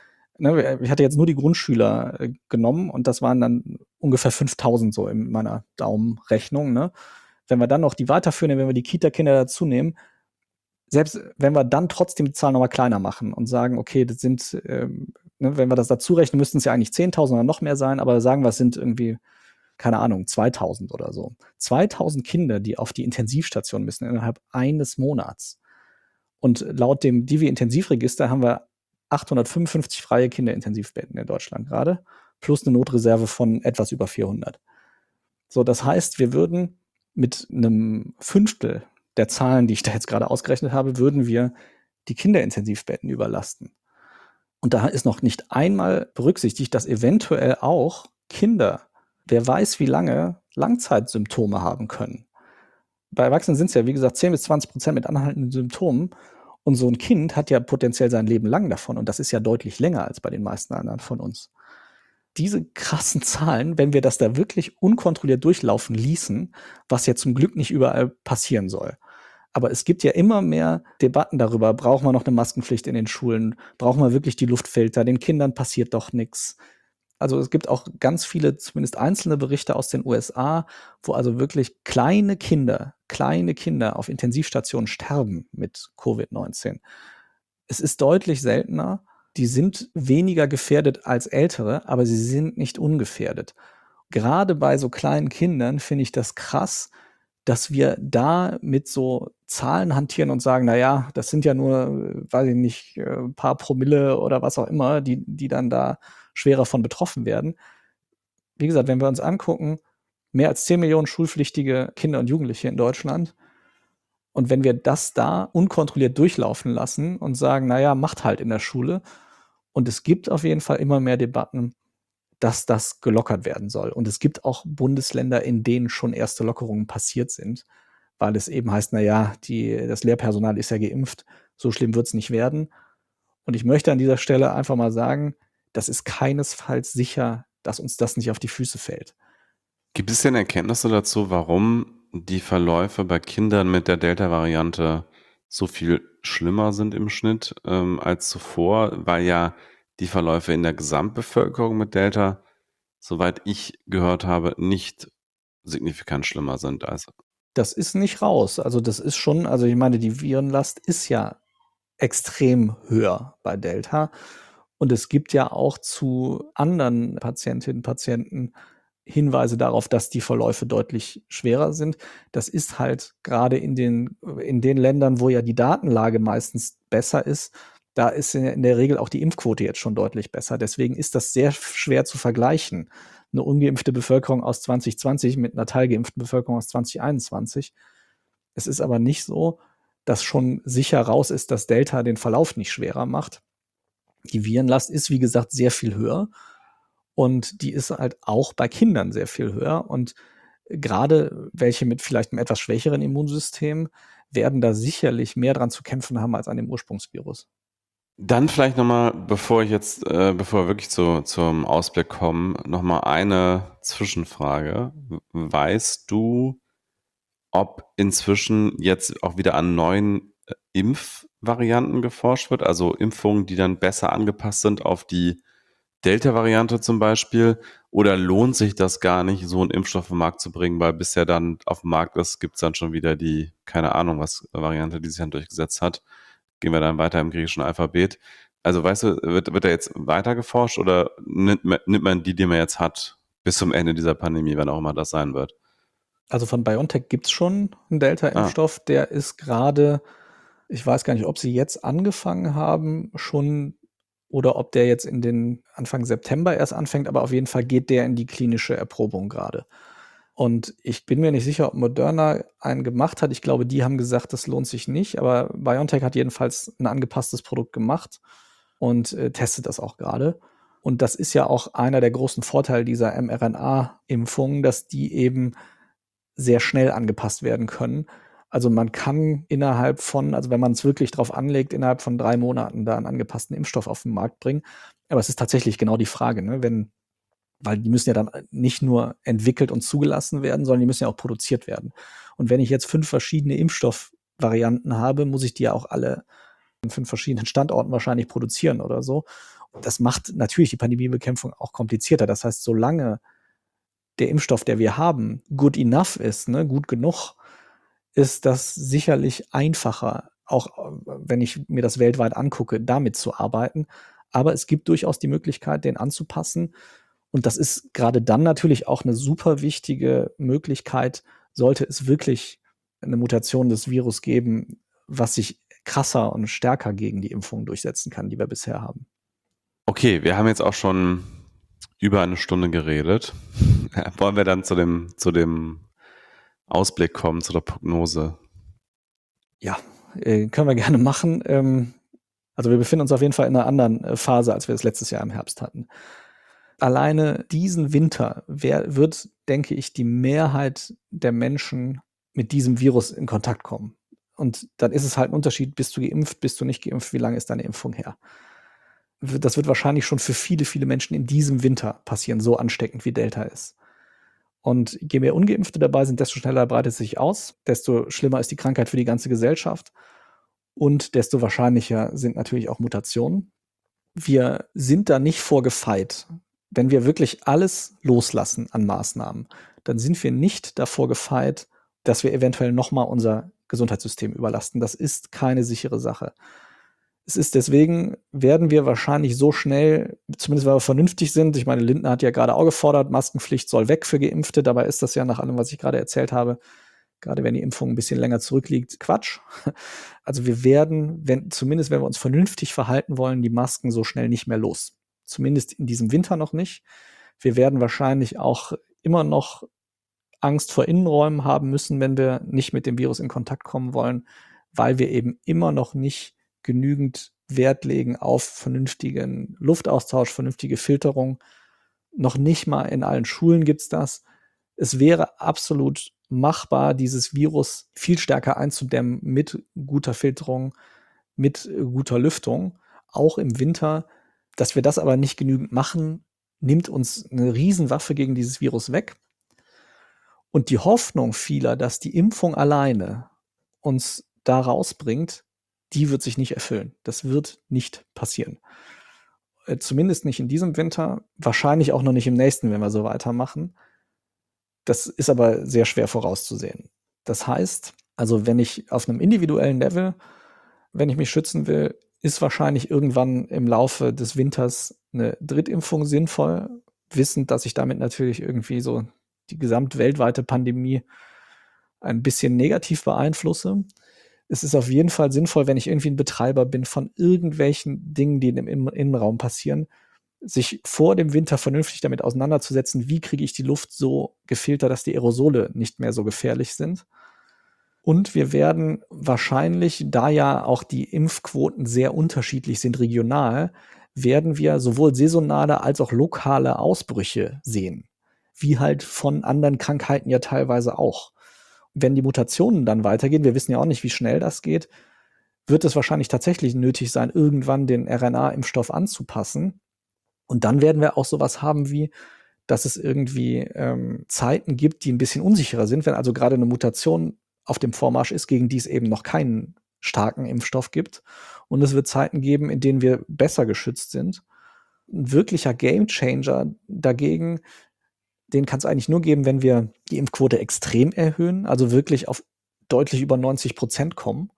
ne, ich hatte jetzt nur die Grundschüler äh, genommen und das waren dann ungefähr fünftausend so in meiner Daumenrechnung. Ne? Wenn wir dann noch die weiterführen, wenn wir die Kita-Kinder dazu nehmen, selbst wenn wir dann trotzdem die Zahl nochmal kleiner machen und sagen, okay, das sind, ähm, ne, wenn wir das dazu rechnen, müssten es ja eigentlich zehntausend oder noch mehr sein, aber sagen wir, es sind irgendwie, keine Ahnung, zweitausend oder so. zweitausend Kinder, die auf die Intensivstation müssen innerhalb eines Monats. Und laut dem Divi-Intensivregister haben wir achthundertfünfundfünfzig freie Kinderintensivbetten in Deutschland gerade, plus eine Notreserve von etwas über vierhundert. So, das heißt, wir würden mit einem Fünftel der Zahlen, die ich da jetzt gerade ausgerechnet habe, würden wir die Kinderintensivbetten überlasten. Und da ist noch nicht einmal berücksichtigt, dass eventuell auch Kinder, wer weiß wie lange, Langzeitsymptome haben können. Bei Erwachsenen sind es ja, wie gesagt, zehn bis zwanzig Prozent mit anhaltenden Symptomen. Und so ein Kind hat ja potenziell sein Leben lang davon. Und das ist ja deutlich länger als bei den meisten anderen von uns. Diese krassen Zahlen, wenn wir das da wirklich unkontrolliert durchlaufen ließen, was ja zum Glück nicht überall passieren soll. Aber es gibt ja immer mehr Debatten darüber, brauchen wir noch eine Maskenpflicht in den Schulen? Brauchen wir wirklich die Luftfilter? Den Kindern passiert doch nichts. Also es gibt auch ganz viele, zumindest einzelne Berichte aus den U S A, wo also wirklich kleine Kinder, kleine Kinder auf Intensivstationen sterben mit Covid neunzehn. Es ist deutlich seltener. Die sind weniger gefährdet als Ältere, aber sie sind nicht ungefährdet. Gerade bei so kleinen Kindern finde ich das krass, dass wir da mit so Zahlen hantieren und sagen, na ja, das sind ja nur, weiß ich nicht, ein paar Promille oder was auch immer, die, die dann da schwerer von betroffen werden. Wie gesagt, wenn wir uns angucken, mehr als zehn Millionen schulpflichtige Kinder und Jugendliche in Deutschland. Und wenn wir das da unkontrolliert durchlaufen lassen und sagen, na ja, macht halt in der Schule. Und es gibt auf jeden Fall immer mehr Debatten, dass das gelockert werden soll. Und es gibt auch Bundesländer, in denen schon erste Lockerungen passiert sind, weil es eben heißt, na ja, die, das Lehrpersonal ist ja geimpft, so schlimm wird es nicht werden. Und ich möchte an dieser Stelle einfach mal sagen, das ist keinesfalls sicher, dass uns das nicht auf die Füße fällt. Gibt es denn Erkenntnisse dazu, warum die Verläufe bei Kindern mit der Delta-Variante so viel schlimmer sind im Schnitt ähm, als zuvor, weil ja die Verläufe in der Gesamtbevölkerung mit Delta, soweit ich gehört habe, nicht signifikant schlimmer sind als. Das ist nicht raus. Also das ist schon, also ich meine, die Virenlast ist ja extrem höher bei Delta. Und es gibt ja auch zu anderen Patientinnen und Patienten Hinweise darauf, dass die Verläufe deutlich schwerer sind. Das ist halt gerade in den, in den Ländern, wo ja die Datenlage meistens besser ist, da ist in der Regel auch die Impfquote jetzt schon deutlich besser. Deswegen ist das sehr schwer zu vergleichen. Eine ungeimpfte Bevölkerung aus zwanzig zwanzig mit einer teilgeimpften Bevölkerung aus zwanzig einundzwanzig. Es ist aber nicht so, dass schon sicher raus ist, dass Delta den Verlauf nicht schwerer macht. Die Virenlast ist, wie gesagt, sehr viel höher. Und die ist halt auch bei Kindern sehr viel höher. Und gerade welche mit vielleicht einem etwas schwächeren Immunsystem werden da sicherlich mehr dran zu kämpfen haben als an dem Ursprungsvirus. Dann vielleicht nochmal, bevor ich jetzt, äh, bevor wir wirklich zu, zum Ausblick kommen, nochmal eine Zwischenfrage. Weißt du, ob inzwischen jetzt auch wieder an neuen äh, Impfvarianten geforscht wird, also Impfungen, die dann besser angepasst sind auf die Delta-Variante zum Beispiel, oder lohnt sich das gar nicht, so einen Impfstoff auf den Markt zu bringen, weil bisher dann auf dem Markt ist, gibt es dann schon wieder die, keine Ahnung, was Variante, die sich dann durchgesetzt hat. Gehen wir dann weiter im griechischen Alphabet. Also weißt du, wird, wird da jetzt weiter geforscht oder nimmt man, nimmt man die, die man jetzt hat, bis zum Ende dieser Pandemie, wann auch immer das sein wird? Also von BioNTech gibt's schon einen Delta-Impfstoff, der ist gerade, ich weiß gar nicht, ob sie jetzt angefangen haben, schon oder ob der jetzt in den Anfang September erst anfängt, aber auf jeden Fall geht der in die klinische Erprobung gerade. Und ich bin mir nicht sicher, ob Moderna einen gemacht hat. Ich glaube, die haben gesagt, das lohnt sich nicht, aber BioNTech hat jedenfalls ein angepasstes Produkt gemacht und äh, testet das auch gerade. Und das ist ja auch einer der großen Vorteile dieser mRNA-Impfungen, dass die eben sehr schnell angepasst werden können. Also man kann innerhalb von, also wenn man es wirklich drauf anlegt, innerhalb von drei Monaten da einen angepassten Impfstoff auf den Markt bringen. Aber es ist tatsächlich genau die Frage, ne? Wenn, weil die müssen ja dann nicht nur entwickelt und zugelassen werden, sondern die müssen ja auch produziert werden. Und wenn ich jetzt fünf verschiedene Impfstoffvarianten habe, muss ich die ja auch alle an fünf verschiedenen Standorten wahrscheinlich produzieren oder so. Und das macht natürlich die Pandemiebekämpfung auch komplizierter. Das heißt, solange der Impfstoff, der wir haben, good enough ist, ne, gut genug, ist das sicherlich einfacher, auch wenn ich mir das weltweit angucke, damit zu arbeiten. Aber es gibt durchaus die Möglichkeit, den anzupassen. Und das ist gerade dann natürlich auch eine super wichtige Möglichkeit, sollte es wirklich eine Mutation des Virus geben, was sich krasser und stärker gegen die Impfung durchsetzen kann, die wir bisher haben. Okay, wir haben jetzt auch schon über eine Stunde geredet. Wollen wir dann zu dem, zu dem Ausblick kommen, zu der Prognose? Ja, äh, können wir gerne machen. Ähm, also wir befinden uns auf jeden Fall in einer anderen äh, Phase, als wir es letztes Jahr im Herbst hatten. Alleine diesen Winter wer, wird, denke ich, die Mehrheit der Menschen mit diesem Virus in Kontakt kommen. Und dann ist es halt ein Unterschied, bist du geimpft, bist du nicht geimpft, wie lange ist deine Impfung her? Das wird wahrscheinlich schon für viele, viele Menschen in diesem Winter passieren, so ansteckend wie Delta ist. Und je mehr Ungeimpfte dabei sind, desto schneller breitet es sich aus, desto schlimmer ist die Krankheit für die ganze Gesellschaft und desto wahrscheinlicher sind natürlich auch Mutationen. Wir sind da nicht vorgefeit. Wenn wir wirklich alles loslassen an Maßnahmen, dann sind wir nicht davor gefeit, dass wir eventuell nochmal unser Gesundheitssystem überlasten. Das ist keine sichere Sache. Es ist deswegen, werden wir wahrscheinlich so schnell, zumindest weil wir vernünftig sind, ich meine, Lindner hat ja gerade auch gefordert, Maskenpflicht soll weg für Geimpfte, dabei ist das ja nach allem, was ich gerade erzählt habe, gerade wenn die Impfung ein bisschen länger zurückliegt, Quatsch. Also wir werden, wenn, zumindest wenn wir uns vernünftig verhalten wollen, die Masken so schnell nicht mehr los. Zumindest in diesem Winter noch nicht. Wir werden wahrscheinlich auch immer noch Angst vor Innenräumen haben müssen, wenn wir nicht mit dem Virus in Kontakt kommen wollen, weil wir eben immer noch nicht genügend Wert legen auf vernünftigen Luftaustausch, vernünftige Filterung. Noch nicht mal in allen Schulen gibt's das. Es wäre absolut machbar, dieses Virus viel stärker einzudämmen mit guter Filterung, mit guter Lüftung, auch im Winter. Dass wir das aber nicht genügend machen, nimmt uns eine Riesenwaffe gegen dieses Virus weg. Und die Hoffnung vieler, dass die Impfung alleine uns da rausbringt, die wird sich nicht erfüllen. Das wird nicht passieren. Äh, zumindest nicht in diesem Winter, wahrscheinlich auch noch nicht im nächsten, wenn wir so weitermachen. Das ist aber sehr schwer vorauszusehen. Das heißt, also wenn ich auf einem individuellen Level, wenn ich mich schützen will, ist wahrscheinlich irgendwann im Laufe des Winters eine Drittimpfung sinnvoll. wissend, dass ich damit natürlich irgendwie so die gesamtweltweite Pandemie ein bisschen negativ beeinflusse. Es ist auf jeden Fall sinnvoll, wenn ich irgendwie ein Betreiber bin von irgendwelchen Dingen, die im Innen- Innenraum passieren, sich vor dem Winter vernünftig damit auseinanderzusetzen, wie kriege ich die Luft so gefiltert, dass die Aerosole nicht mehr so gefährlich sind. Und wir werden wahrscheinlich, da ja auch die Impfquoten sehr unterschiedlich sind regional, werden wir sowohl saisonale als auch lokale Ausbrüche sehen. Wie halt von anderen Krankheiten ja teilweise auch. Wenn die Mutationen dann weitergehen, wir wissen ja auch nicht, wie schnell das geht, wird es wahrscheinlich tatsächlich nötig sein, irgendwann den R N A-Impfstoff anzupassen. Und dann werden wir auch sowas haben wie, dass es irgendwie ähm, Zeiten gibt, die ein bisschen unsicherer sind, wenn also gerade eine Mutation auf dem Vormarsch ist, gegen die es eben noch keinen starken Impfstoff gibt. Und es wird Zeiten geben, in denen wir besser geschützt sind. Ein wirklicher Gamechanger dagegen, den kann es eigentlich nur geben, wenn wir die Impfquote extrem erhöhen, also wirklich auf deutlich über neunzig Prozent kommen.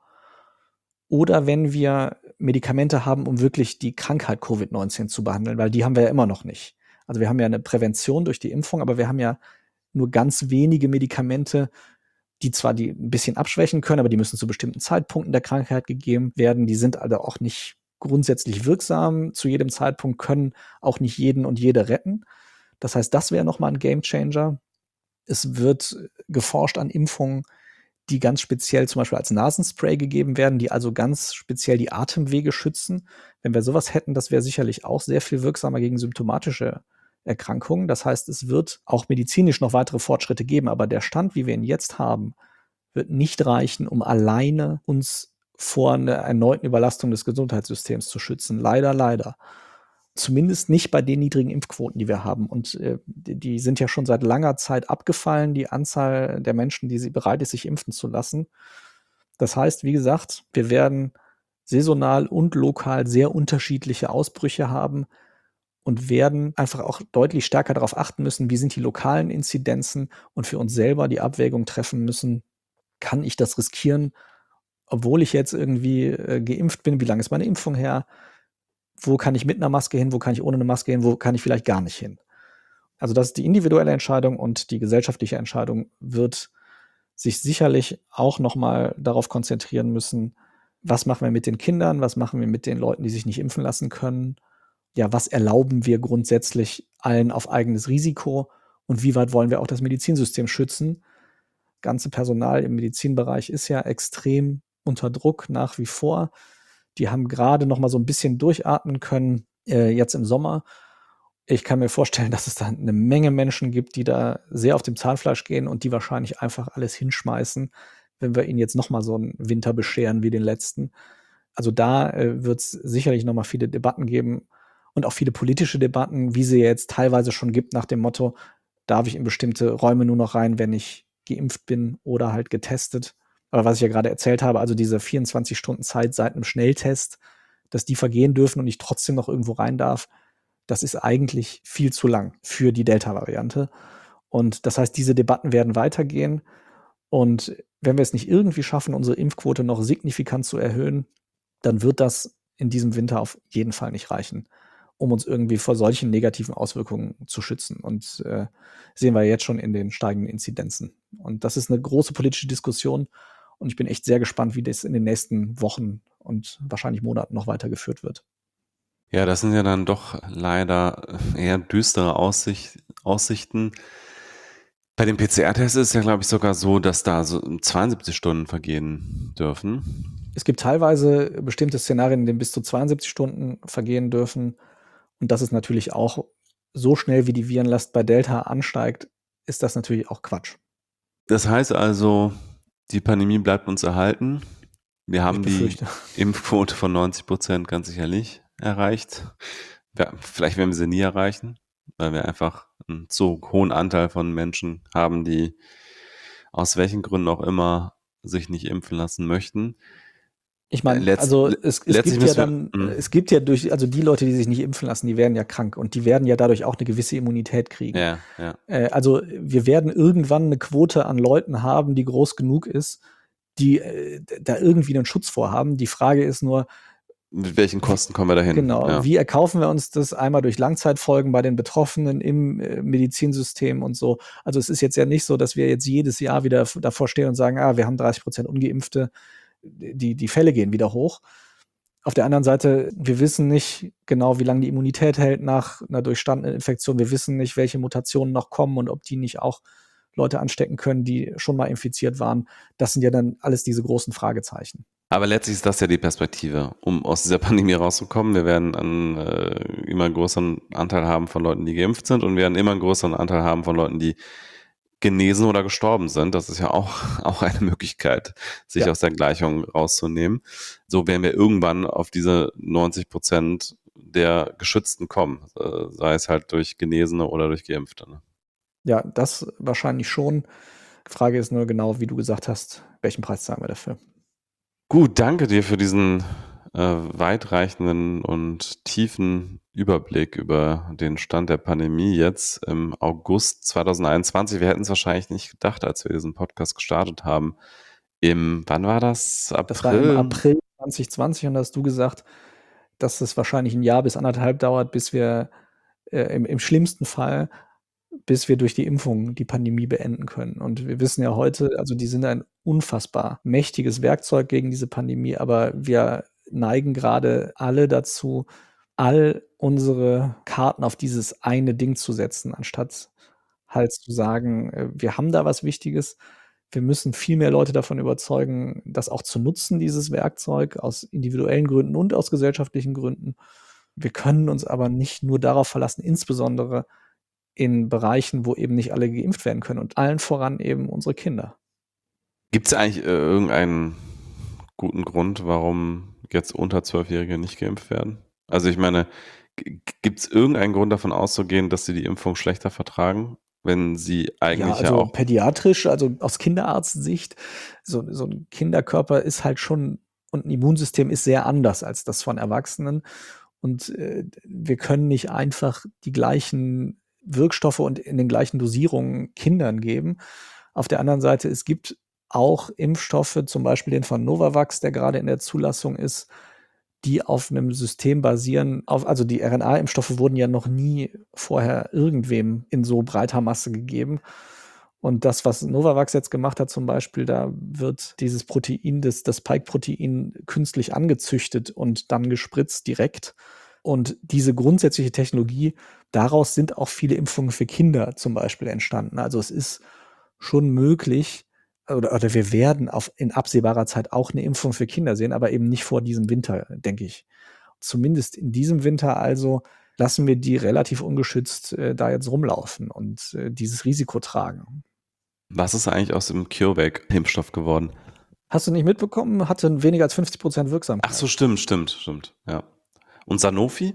Oder wenn wir Medikamente haben, um wirklich die Krankheit Covid neunzehn zu behandeln, weil die haben wir ja immer noch nicht. Also wir haben ja eine Prävention durch die Impfung, aber wir haben ja nur ganz wenige Medikamente, die zwar die ein bisschen abschwächen können, aber die müssen zu bestimmten Zeitpunkten der Krankheit gegeben werden. Die sind also auch nicht grundsätzlich wirksam zu jedem Zeitpunkt, können auch nicht jeden und jede retten. Das heißt, das wäre nochmal ein Gamechanger. Es wird geforscht an Impfungen, die ganz speziell zum Beispiel als Nasenspray gegeben werden, die also ganz speziell die Atemwege schützen. Wenn wir sowas hätten, das wäre sicherlich auch sehr viel wirksamer gegen symptomatische Erkrankungen. Das heißt, es wird auch medizinisch noch weitere Fortschritte geben, aber der Stand, wie wir ihn jetzt haben, wird nicht reichen, um alleine uns vor einer erneuten Überlastung des Gesundheitssystems zu schützen. Leider, leider. Zumindest nicht bei den niedrigen Impfquoten, die wir haben. Und äh, die, die sind ja schon seit langer Zeit abgefallen, die Anzahl der Menschen, die sie bereit ist, sich impfen zu lassen. Das heißt, wie gesagt, wir werden saisonal und lokal sehr unterschiedliche Ausbrüche haben und werden einfach auch deutlich stärker darauf achten müssen, wie sind die lokalen Inzidenzen und für uns selber die Abwägung treffen müssen, kann ich das riskieren, obwohl ich jetzt irgendwie äh, geimpft bin, wie lange ist meine Impfung her? Wo kann ich mit einer Maske hin, wo kann ich ohne eine Maske hin, wo kann ich vielleicht gar nicht hin. Also das ist die individuelle Entscheidung und die gesellschaftliche Entscheidung wird sich sicherlich auch noch mal darauf konzentrieren müssen, was machen wir mit den Kindern, was machen wir mit den Leuten, die sich nicht impfen lassen können, ja, was erlauben wir grundsätzlich allen auf eigenes Risiko und wie weit wollen wir auch das Medizinsystem schützen. Ganze Personal im Medizinbereich ist ja extrem unter Druck nach wie vor. Die haben gerade noch mal so ein bisschen durchatmen können, äh, jetzt im Sommer. Ich kann mir vorstellen, dass es da eine Menge Menschen gibt, die da sehr auf dem Zahnfleisch gehen und die wahrscheinlich einfach alles hinschmeißen, wenn wir ihnen jetzt noch mal so einen Winter bescheren wie den letzten. Also da äh, wird es sicherlich noch mal viele Debatten geben und auch viele politische Debatten, wie sie jetzt teilweise schon gibt, nach dem Motto, darf ich in bestimmte Räume nur noch rein, wenn ich geimpft bin oder halt getestet. Aber was ich ja gerade erzählt habe, also diese vierundzwanzig Stunden Zeit seit einem Schnelltest, dass die vergehen dürfen und ich trotzdem noch irgendwo rein darf, das ist eigentlich viel zu lang für die Delta-Variante. Und das heißt, diese Debatten werden weitergehen. Und wenn wir es nicht irgendwie schaffen, unsere Impfquote noch signifikant zu erhöhen, dann wird das in diesem Winter auf jeden Fall nicht reichen, um uns irgendwie vor solchen negativen Auswirkungen zu schützen. Und äh, sehen wir jetzt schon in den steigenden Inzidenzen. Und das ist eine große politische Diskussion. Und ich bin echt sehr gespannt, wie das in den nächsten Wochen und wahrscheinlich Monaten noch weitergeführt wird. Ja, das sind ja dann doch leider eher düstere Aussicht, Aussichten. Bei dem P C R-Test ist es ja, glaube ich, sogar so, dass da so zweiundsiebzig Stunden vergehen dürfen. Es gibt teilweise bestimmte Szenarien, in denen bis zu zweiundsiebzig Stunden vergehen dürfen. Und das ist natürlich auch so schnell, wie die Virenlast bei Delta ansteigt, ist das natürlich auch Quatsch. Das heißt also, die Pandemie bleibt uns erhalten. Wir haben die Impfquote von neunzig Prozent ganz sicherlich erreicht. Ja, vielleicht werden wir sie nie erreichen, weil wir einfach einen so hohen Anteil von Menschen haben, die aus welchen Gründen auch immer sich nicht impfen lassen möchten. Ich meine, Letz- also es, es gibt ja wir- dann, mh. es gibt ja durch, also die Leute, die sich nicht impfen lassen, die werden ja krank und die werden ja dadurch auch eine gewisse Immunität kriegen. Ja, ja. Äh, also wir werden irgendwann eine Quote an Leuten haben, die groß genug ist, die äh, da irgendwie einen Schutz vorhaben. Die Frage ist nur, Mit welchen Kosten kommen wir dahin? Genau. Ja. Wie erkaufen wir uns das? Einmal durch Langzeitfolgen bei den Betroffenen im äh, Medizinsystem und so. Also es ist jetzt ja nicht so, dass wir jetzt jedes Jahr wieder f- davor stehen und sagen, ah, wir haben dreißig Prozent Ungeimpfte, die, die Fälle gehen wieder hoch. Auf der anderen Seite, wir wissen nicht genau, wie lange die Immunität hält nach einer durchstandenen Infektion. Wir wissen nicht, welche Mutationen noch kommen und ob die nicht auch Leute anstecken können, die schon mal infiziert waren. Das sind ja dann alles diese großen Fragezeichen. Aber letztlich ist das ja die Perspektive, um aus dieser Pandemie rauszukommen. Wir werden einen äh, immer einen größeren Anteil haben von Leuten, die geimpft sind, und wir werden immer einen größeren Anteil haben von Leuten, die genesen oder gestorben sind. Das ist ja auch, auch eine Möglichkeit, sich Ja. aus der Gleichung rauszunehmen. So werden wir irgendwann auf diese neunzig Prozent der Geschützten kommen, äh, sei es halt durch Genesene oder durch Geimpfte. Ne? Ja, das wahrscheinlich schon. Die Frage ist nur genau, wie du gesagt hast, welchen Preis zahlen wir dafür? Gut, danke dir für diesen äh, weitreichenden und tiefen Überblick über den Stand der Pandemie jetzt im August zwanzig einundzwanzig. Wir hätten es wahrscheinlich nicht gedacht, als wir diesen Podcast gestartet haben. Im, wann war das? April? Das war im April zwanzig zwanzig und da hast du gesagt, dass es wahrscheinlich ein Jahr bis anderthalb dauert, bis wir äh, im, im schlimmsten Fall, bis wir durch die Impfung die Pandemie beenden können. Und wir wissen ja heute, also die sind ein unfassbar mächtiges Werkzeug gegen diese Pandemie, aber wir neigen gerade alle dazu, all unsere Karten auf dieses eine Ding zu setzen, anstatt halt zu sagen, äh, wir haben da was Wichtiges. Wir müssen viel mehr Leute davon überzeugen, das auch zu nutzen, dieses Werkzeug, aus individuellen Gründen und aus gesellschaftlichen Gründen. Wir können uns aber nicht nur darauf verlassen, insbesondere in Bereichen, wo eben nicht alle geimpft werden können und allen voran eben unsere Kinder. Gibt es eigentlich äh, irgendeinen guten Grund, warum jetzt unter Zwölfjährige nicht geimpft werden? Also ich meine, gibt es irgendeinen Grund davon auszugehen, dass sie die Impfung schlechter vertragen, wenn sie eigentlich Ja, ja, also auch... pädiatrisch, also aus Kinderarztsicht, so, so ein Kinderkörper ist halt schon und ein Immunsystem ist sehr anders als das von Erwachsenen. Und äh, wir können nicht einfach die gleichen Wirkstoffe und in den gleichen Dosierungen Kindern geben. Auf der anderen Seite, es gibt auch Impfstoffe, zum Beispiel den von Novavax, der gerade in der Zulassung ist, die auf einem System basieren, auf, also die R N A-Impfstoffe wurden ja noch nie vorher irgendwem in so breiter Masse gegeben. Und das, was Novavax jetzt gemacht hat zum Beispiel, da wird dieses Protein, das, das Spike-Protein künstlich angezüchtet und dann gespritzt direkt. Und diese grundsätzliche Technologie, daraus sind auch viele Impfungen für Kinder zum Beispiel entstanden. Also es ist schon möglich, oder, oder wir werden auf, in absehbarer Zeit auch eine Impfung für Kinder sehen, aber eben nicht vor diesem Winter, denke ich. Zumindest in diesem Winter also lassen wir die relativ ungeschützt äh, da jetzt rumlaufen und äh, dieses Risiko tragen. Was ist eigentlich aus dem CureVac-Impfstoff geworden? Hast du nicht mitbekommen? Hatte weniger als fünfzig Prozent Wirksamkeit. Ach so, stimmt, stimmt, stimmt, ja. Und Sanofi?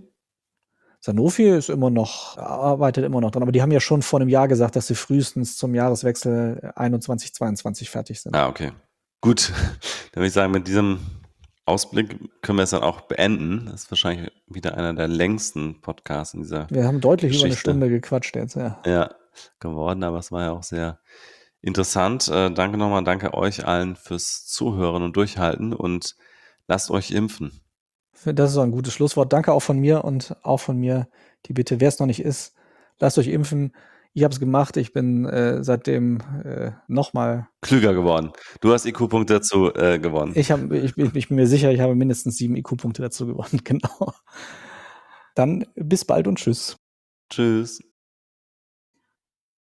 Sanofi ist immer noch, arbeitet immer noch dran, aber die haben ja schon vor einem Jahr gesagt, dass sie frühestens zum Jahreswechsel einundzwanzig, zweiundzwanzig fertig sind. Ah, okay. Gut, dann würde ich sagen, mit diesem Ausblick können wir es dann auch beenden. Das ist wahrscheinlich wieder einer der längsten Podcasts in dieser Wir haben deutlich Geschichte. über eine Stunde gequatscht jetzt, ja. Ja, geworden, aber es war ja auch sehr interessant. Äh, danke nochmal, danke euch allen fürs Zuhören und Durchhalten und lasst euch impfen. Das ist auch ein gutes Schlusswort. Danke auch von mir und auch von mir die Bitte, wer es noch nicht ist, lasst euch impfen. Ich habe es gemacht. Ich bin äh, seitdem äh, nochmal klüger geworden. Du hast I Q-Punkte dazu äh, gewonnen. Ich, hab, ich, ich bin mir sicher, ich habe mindestens sieben I Q-Punkte dazu gewonnen. Genau. Dann bis bald und tschüss. Tschüss.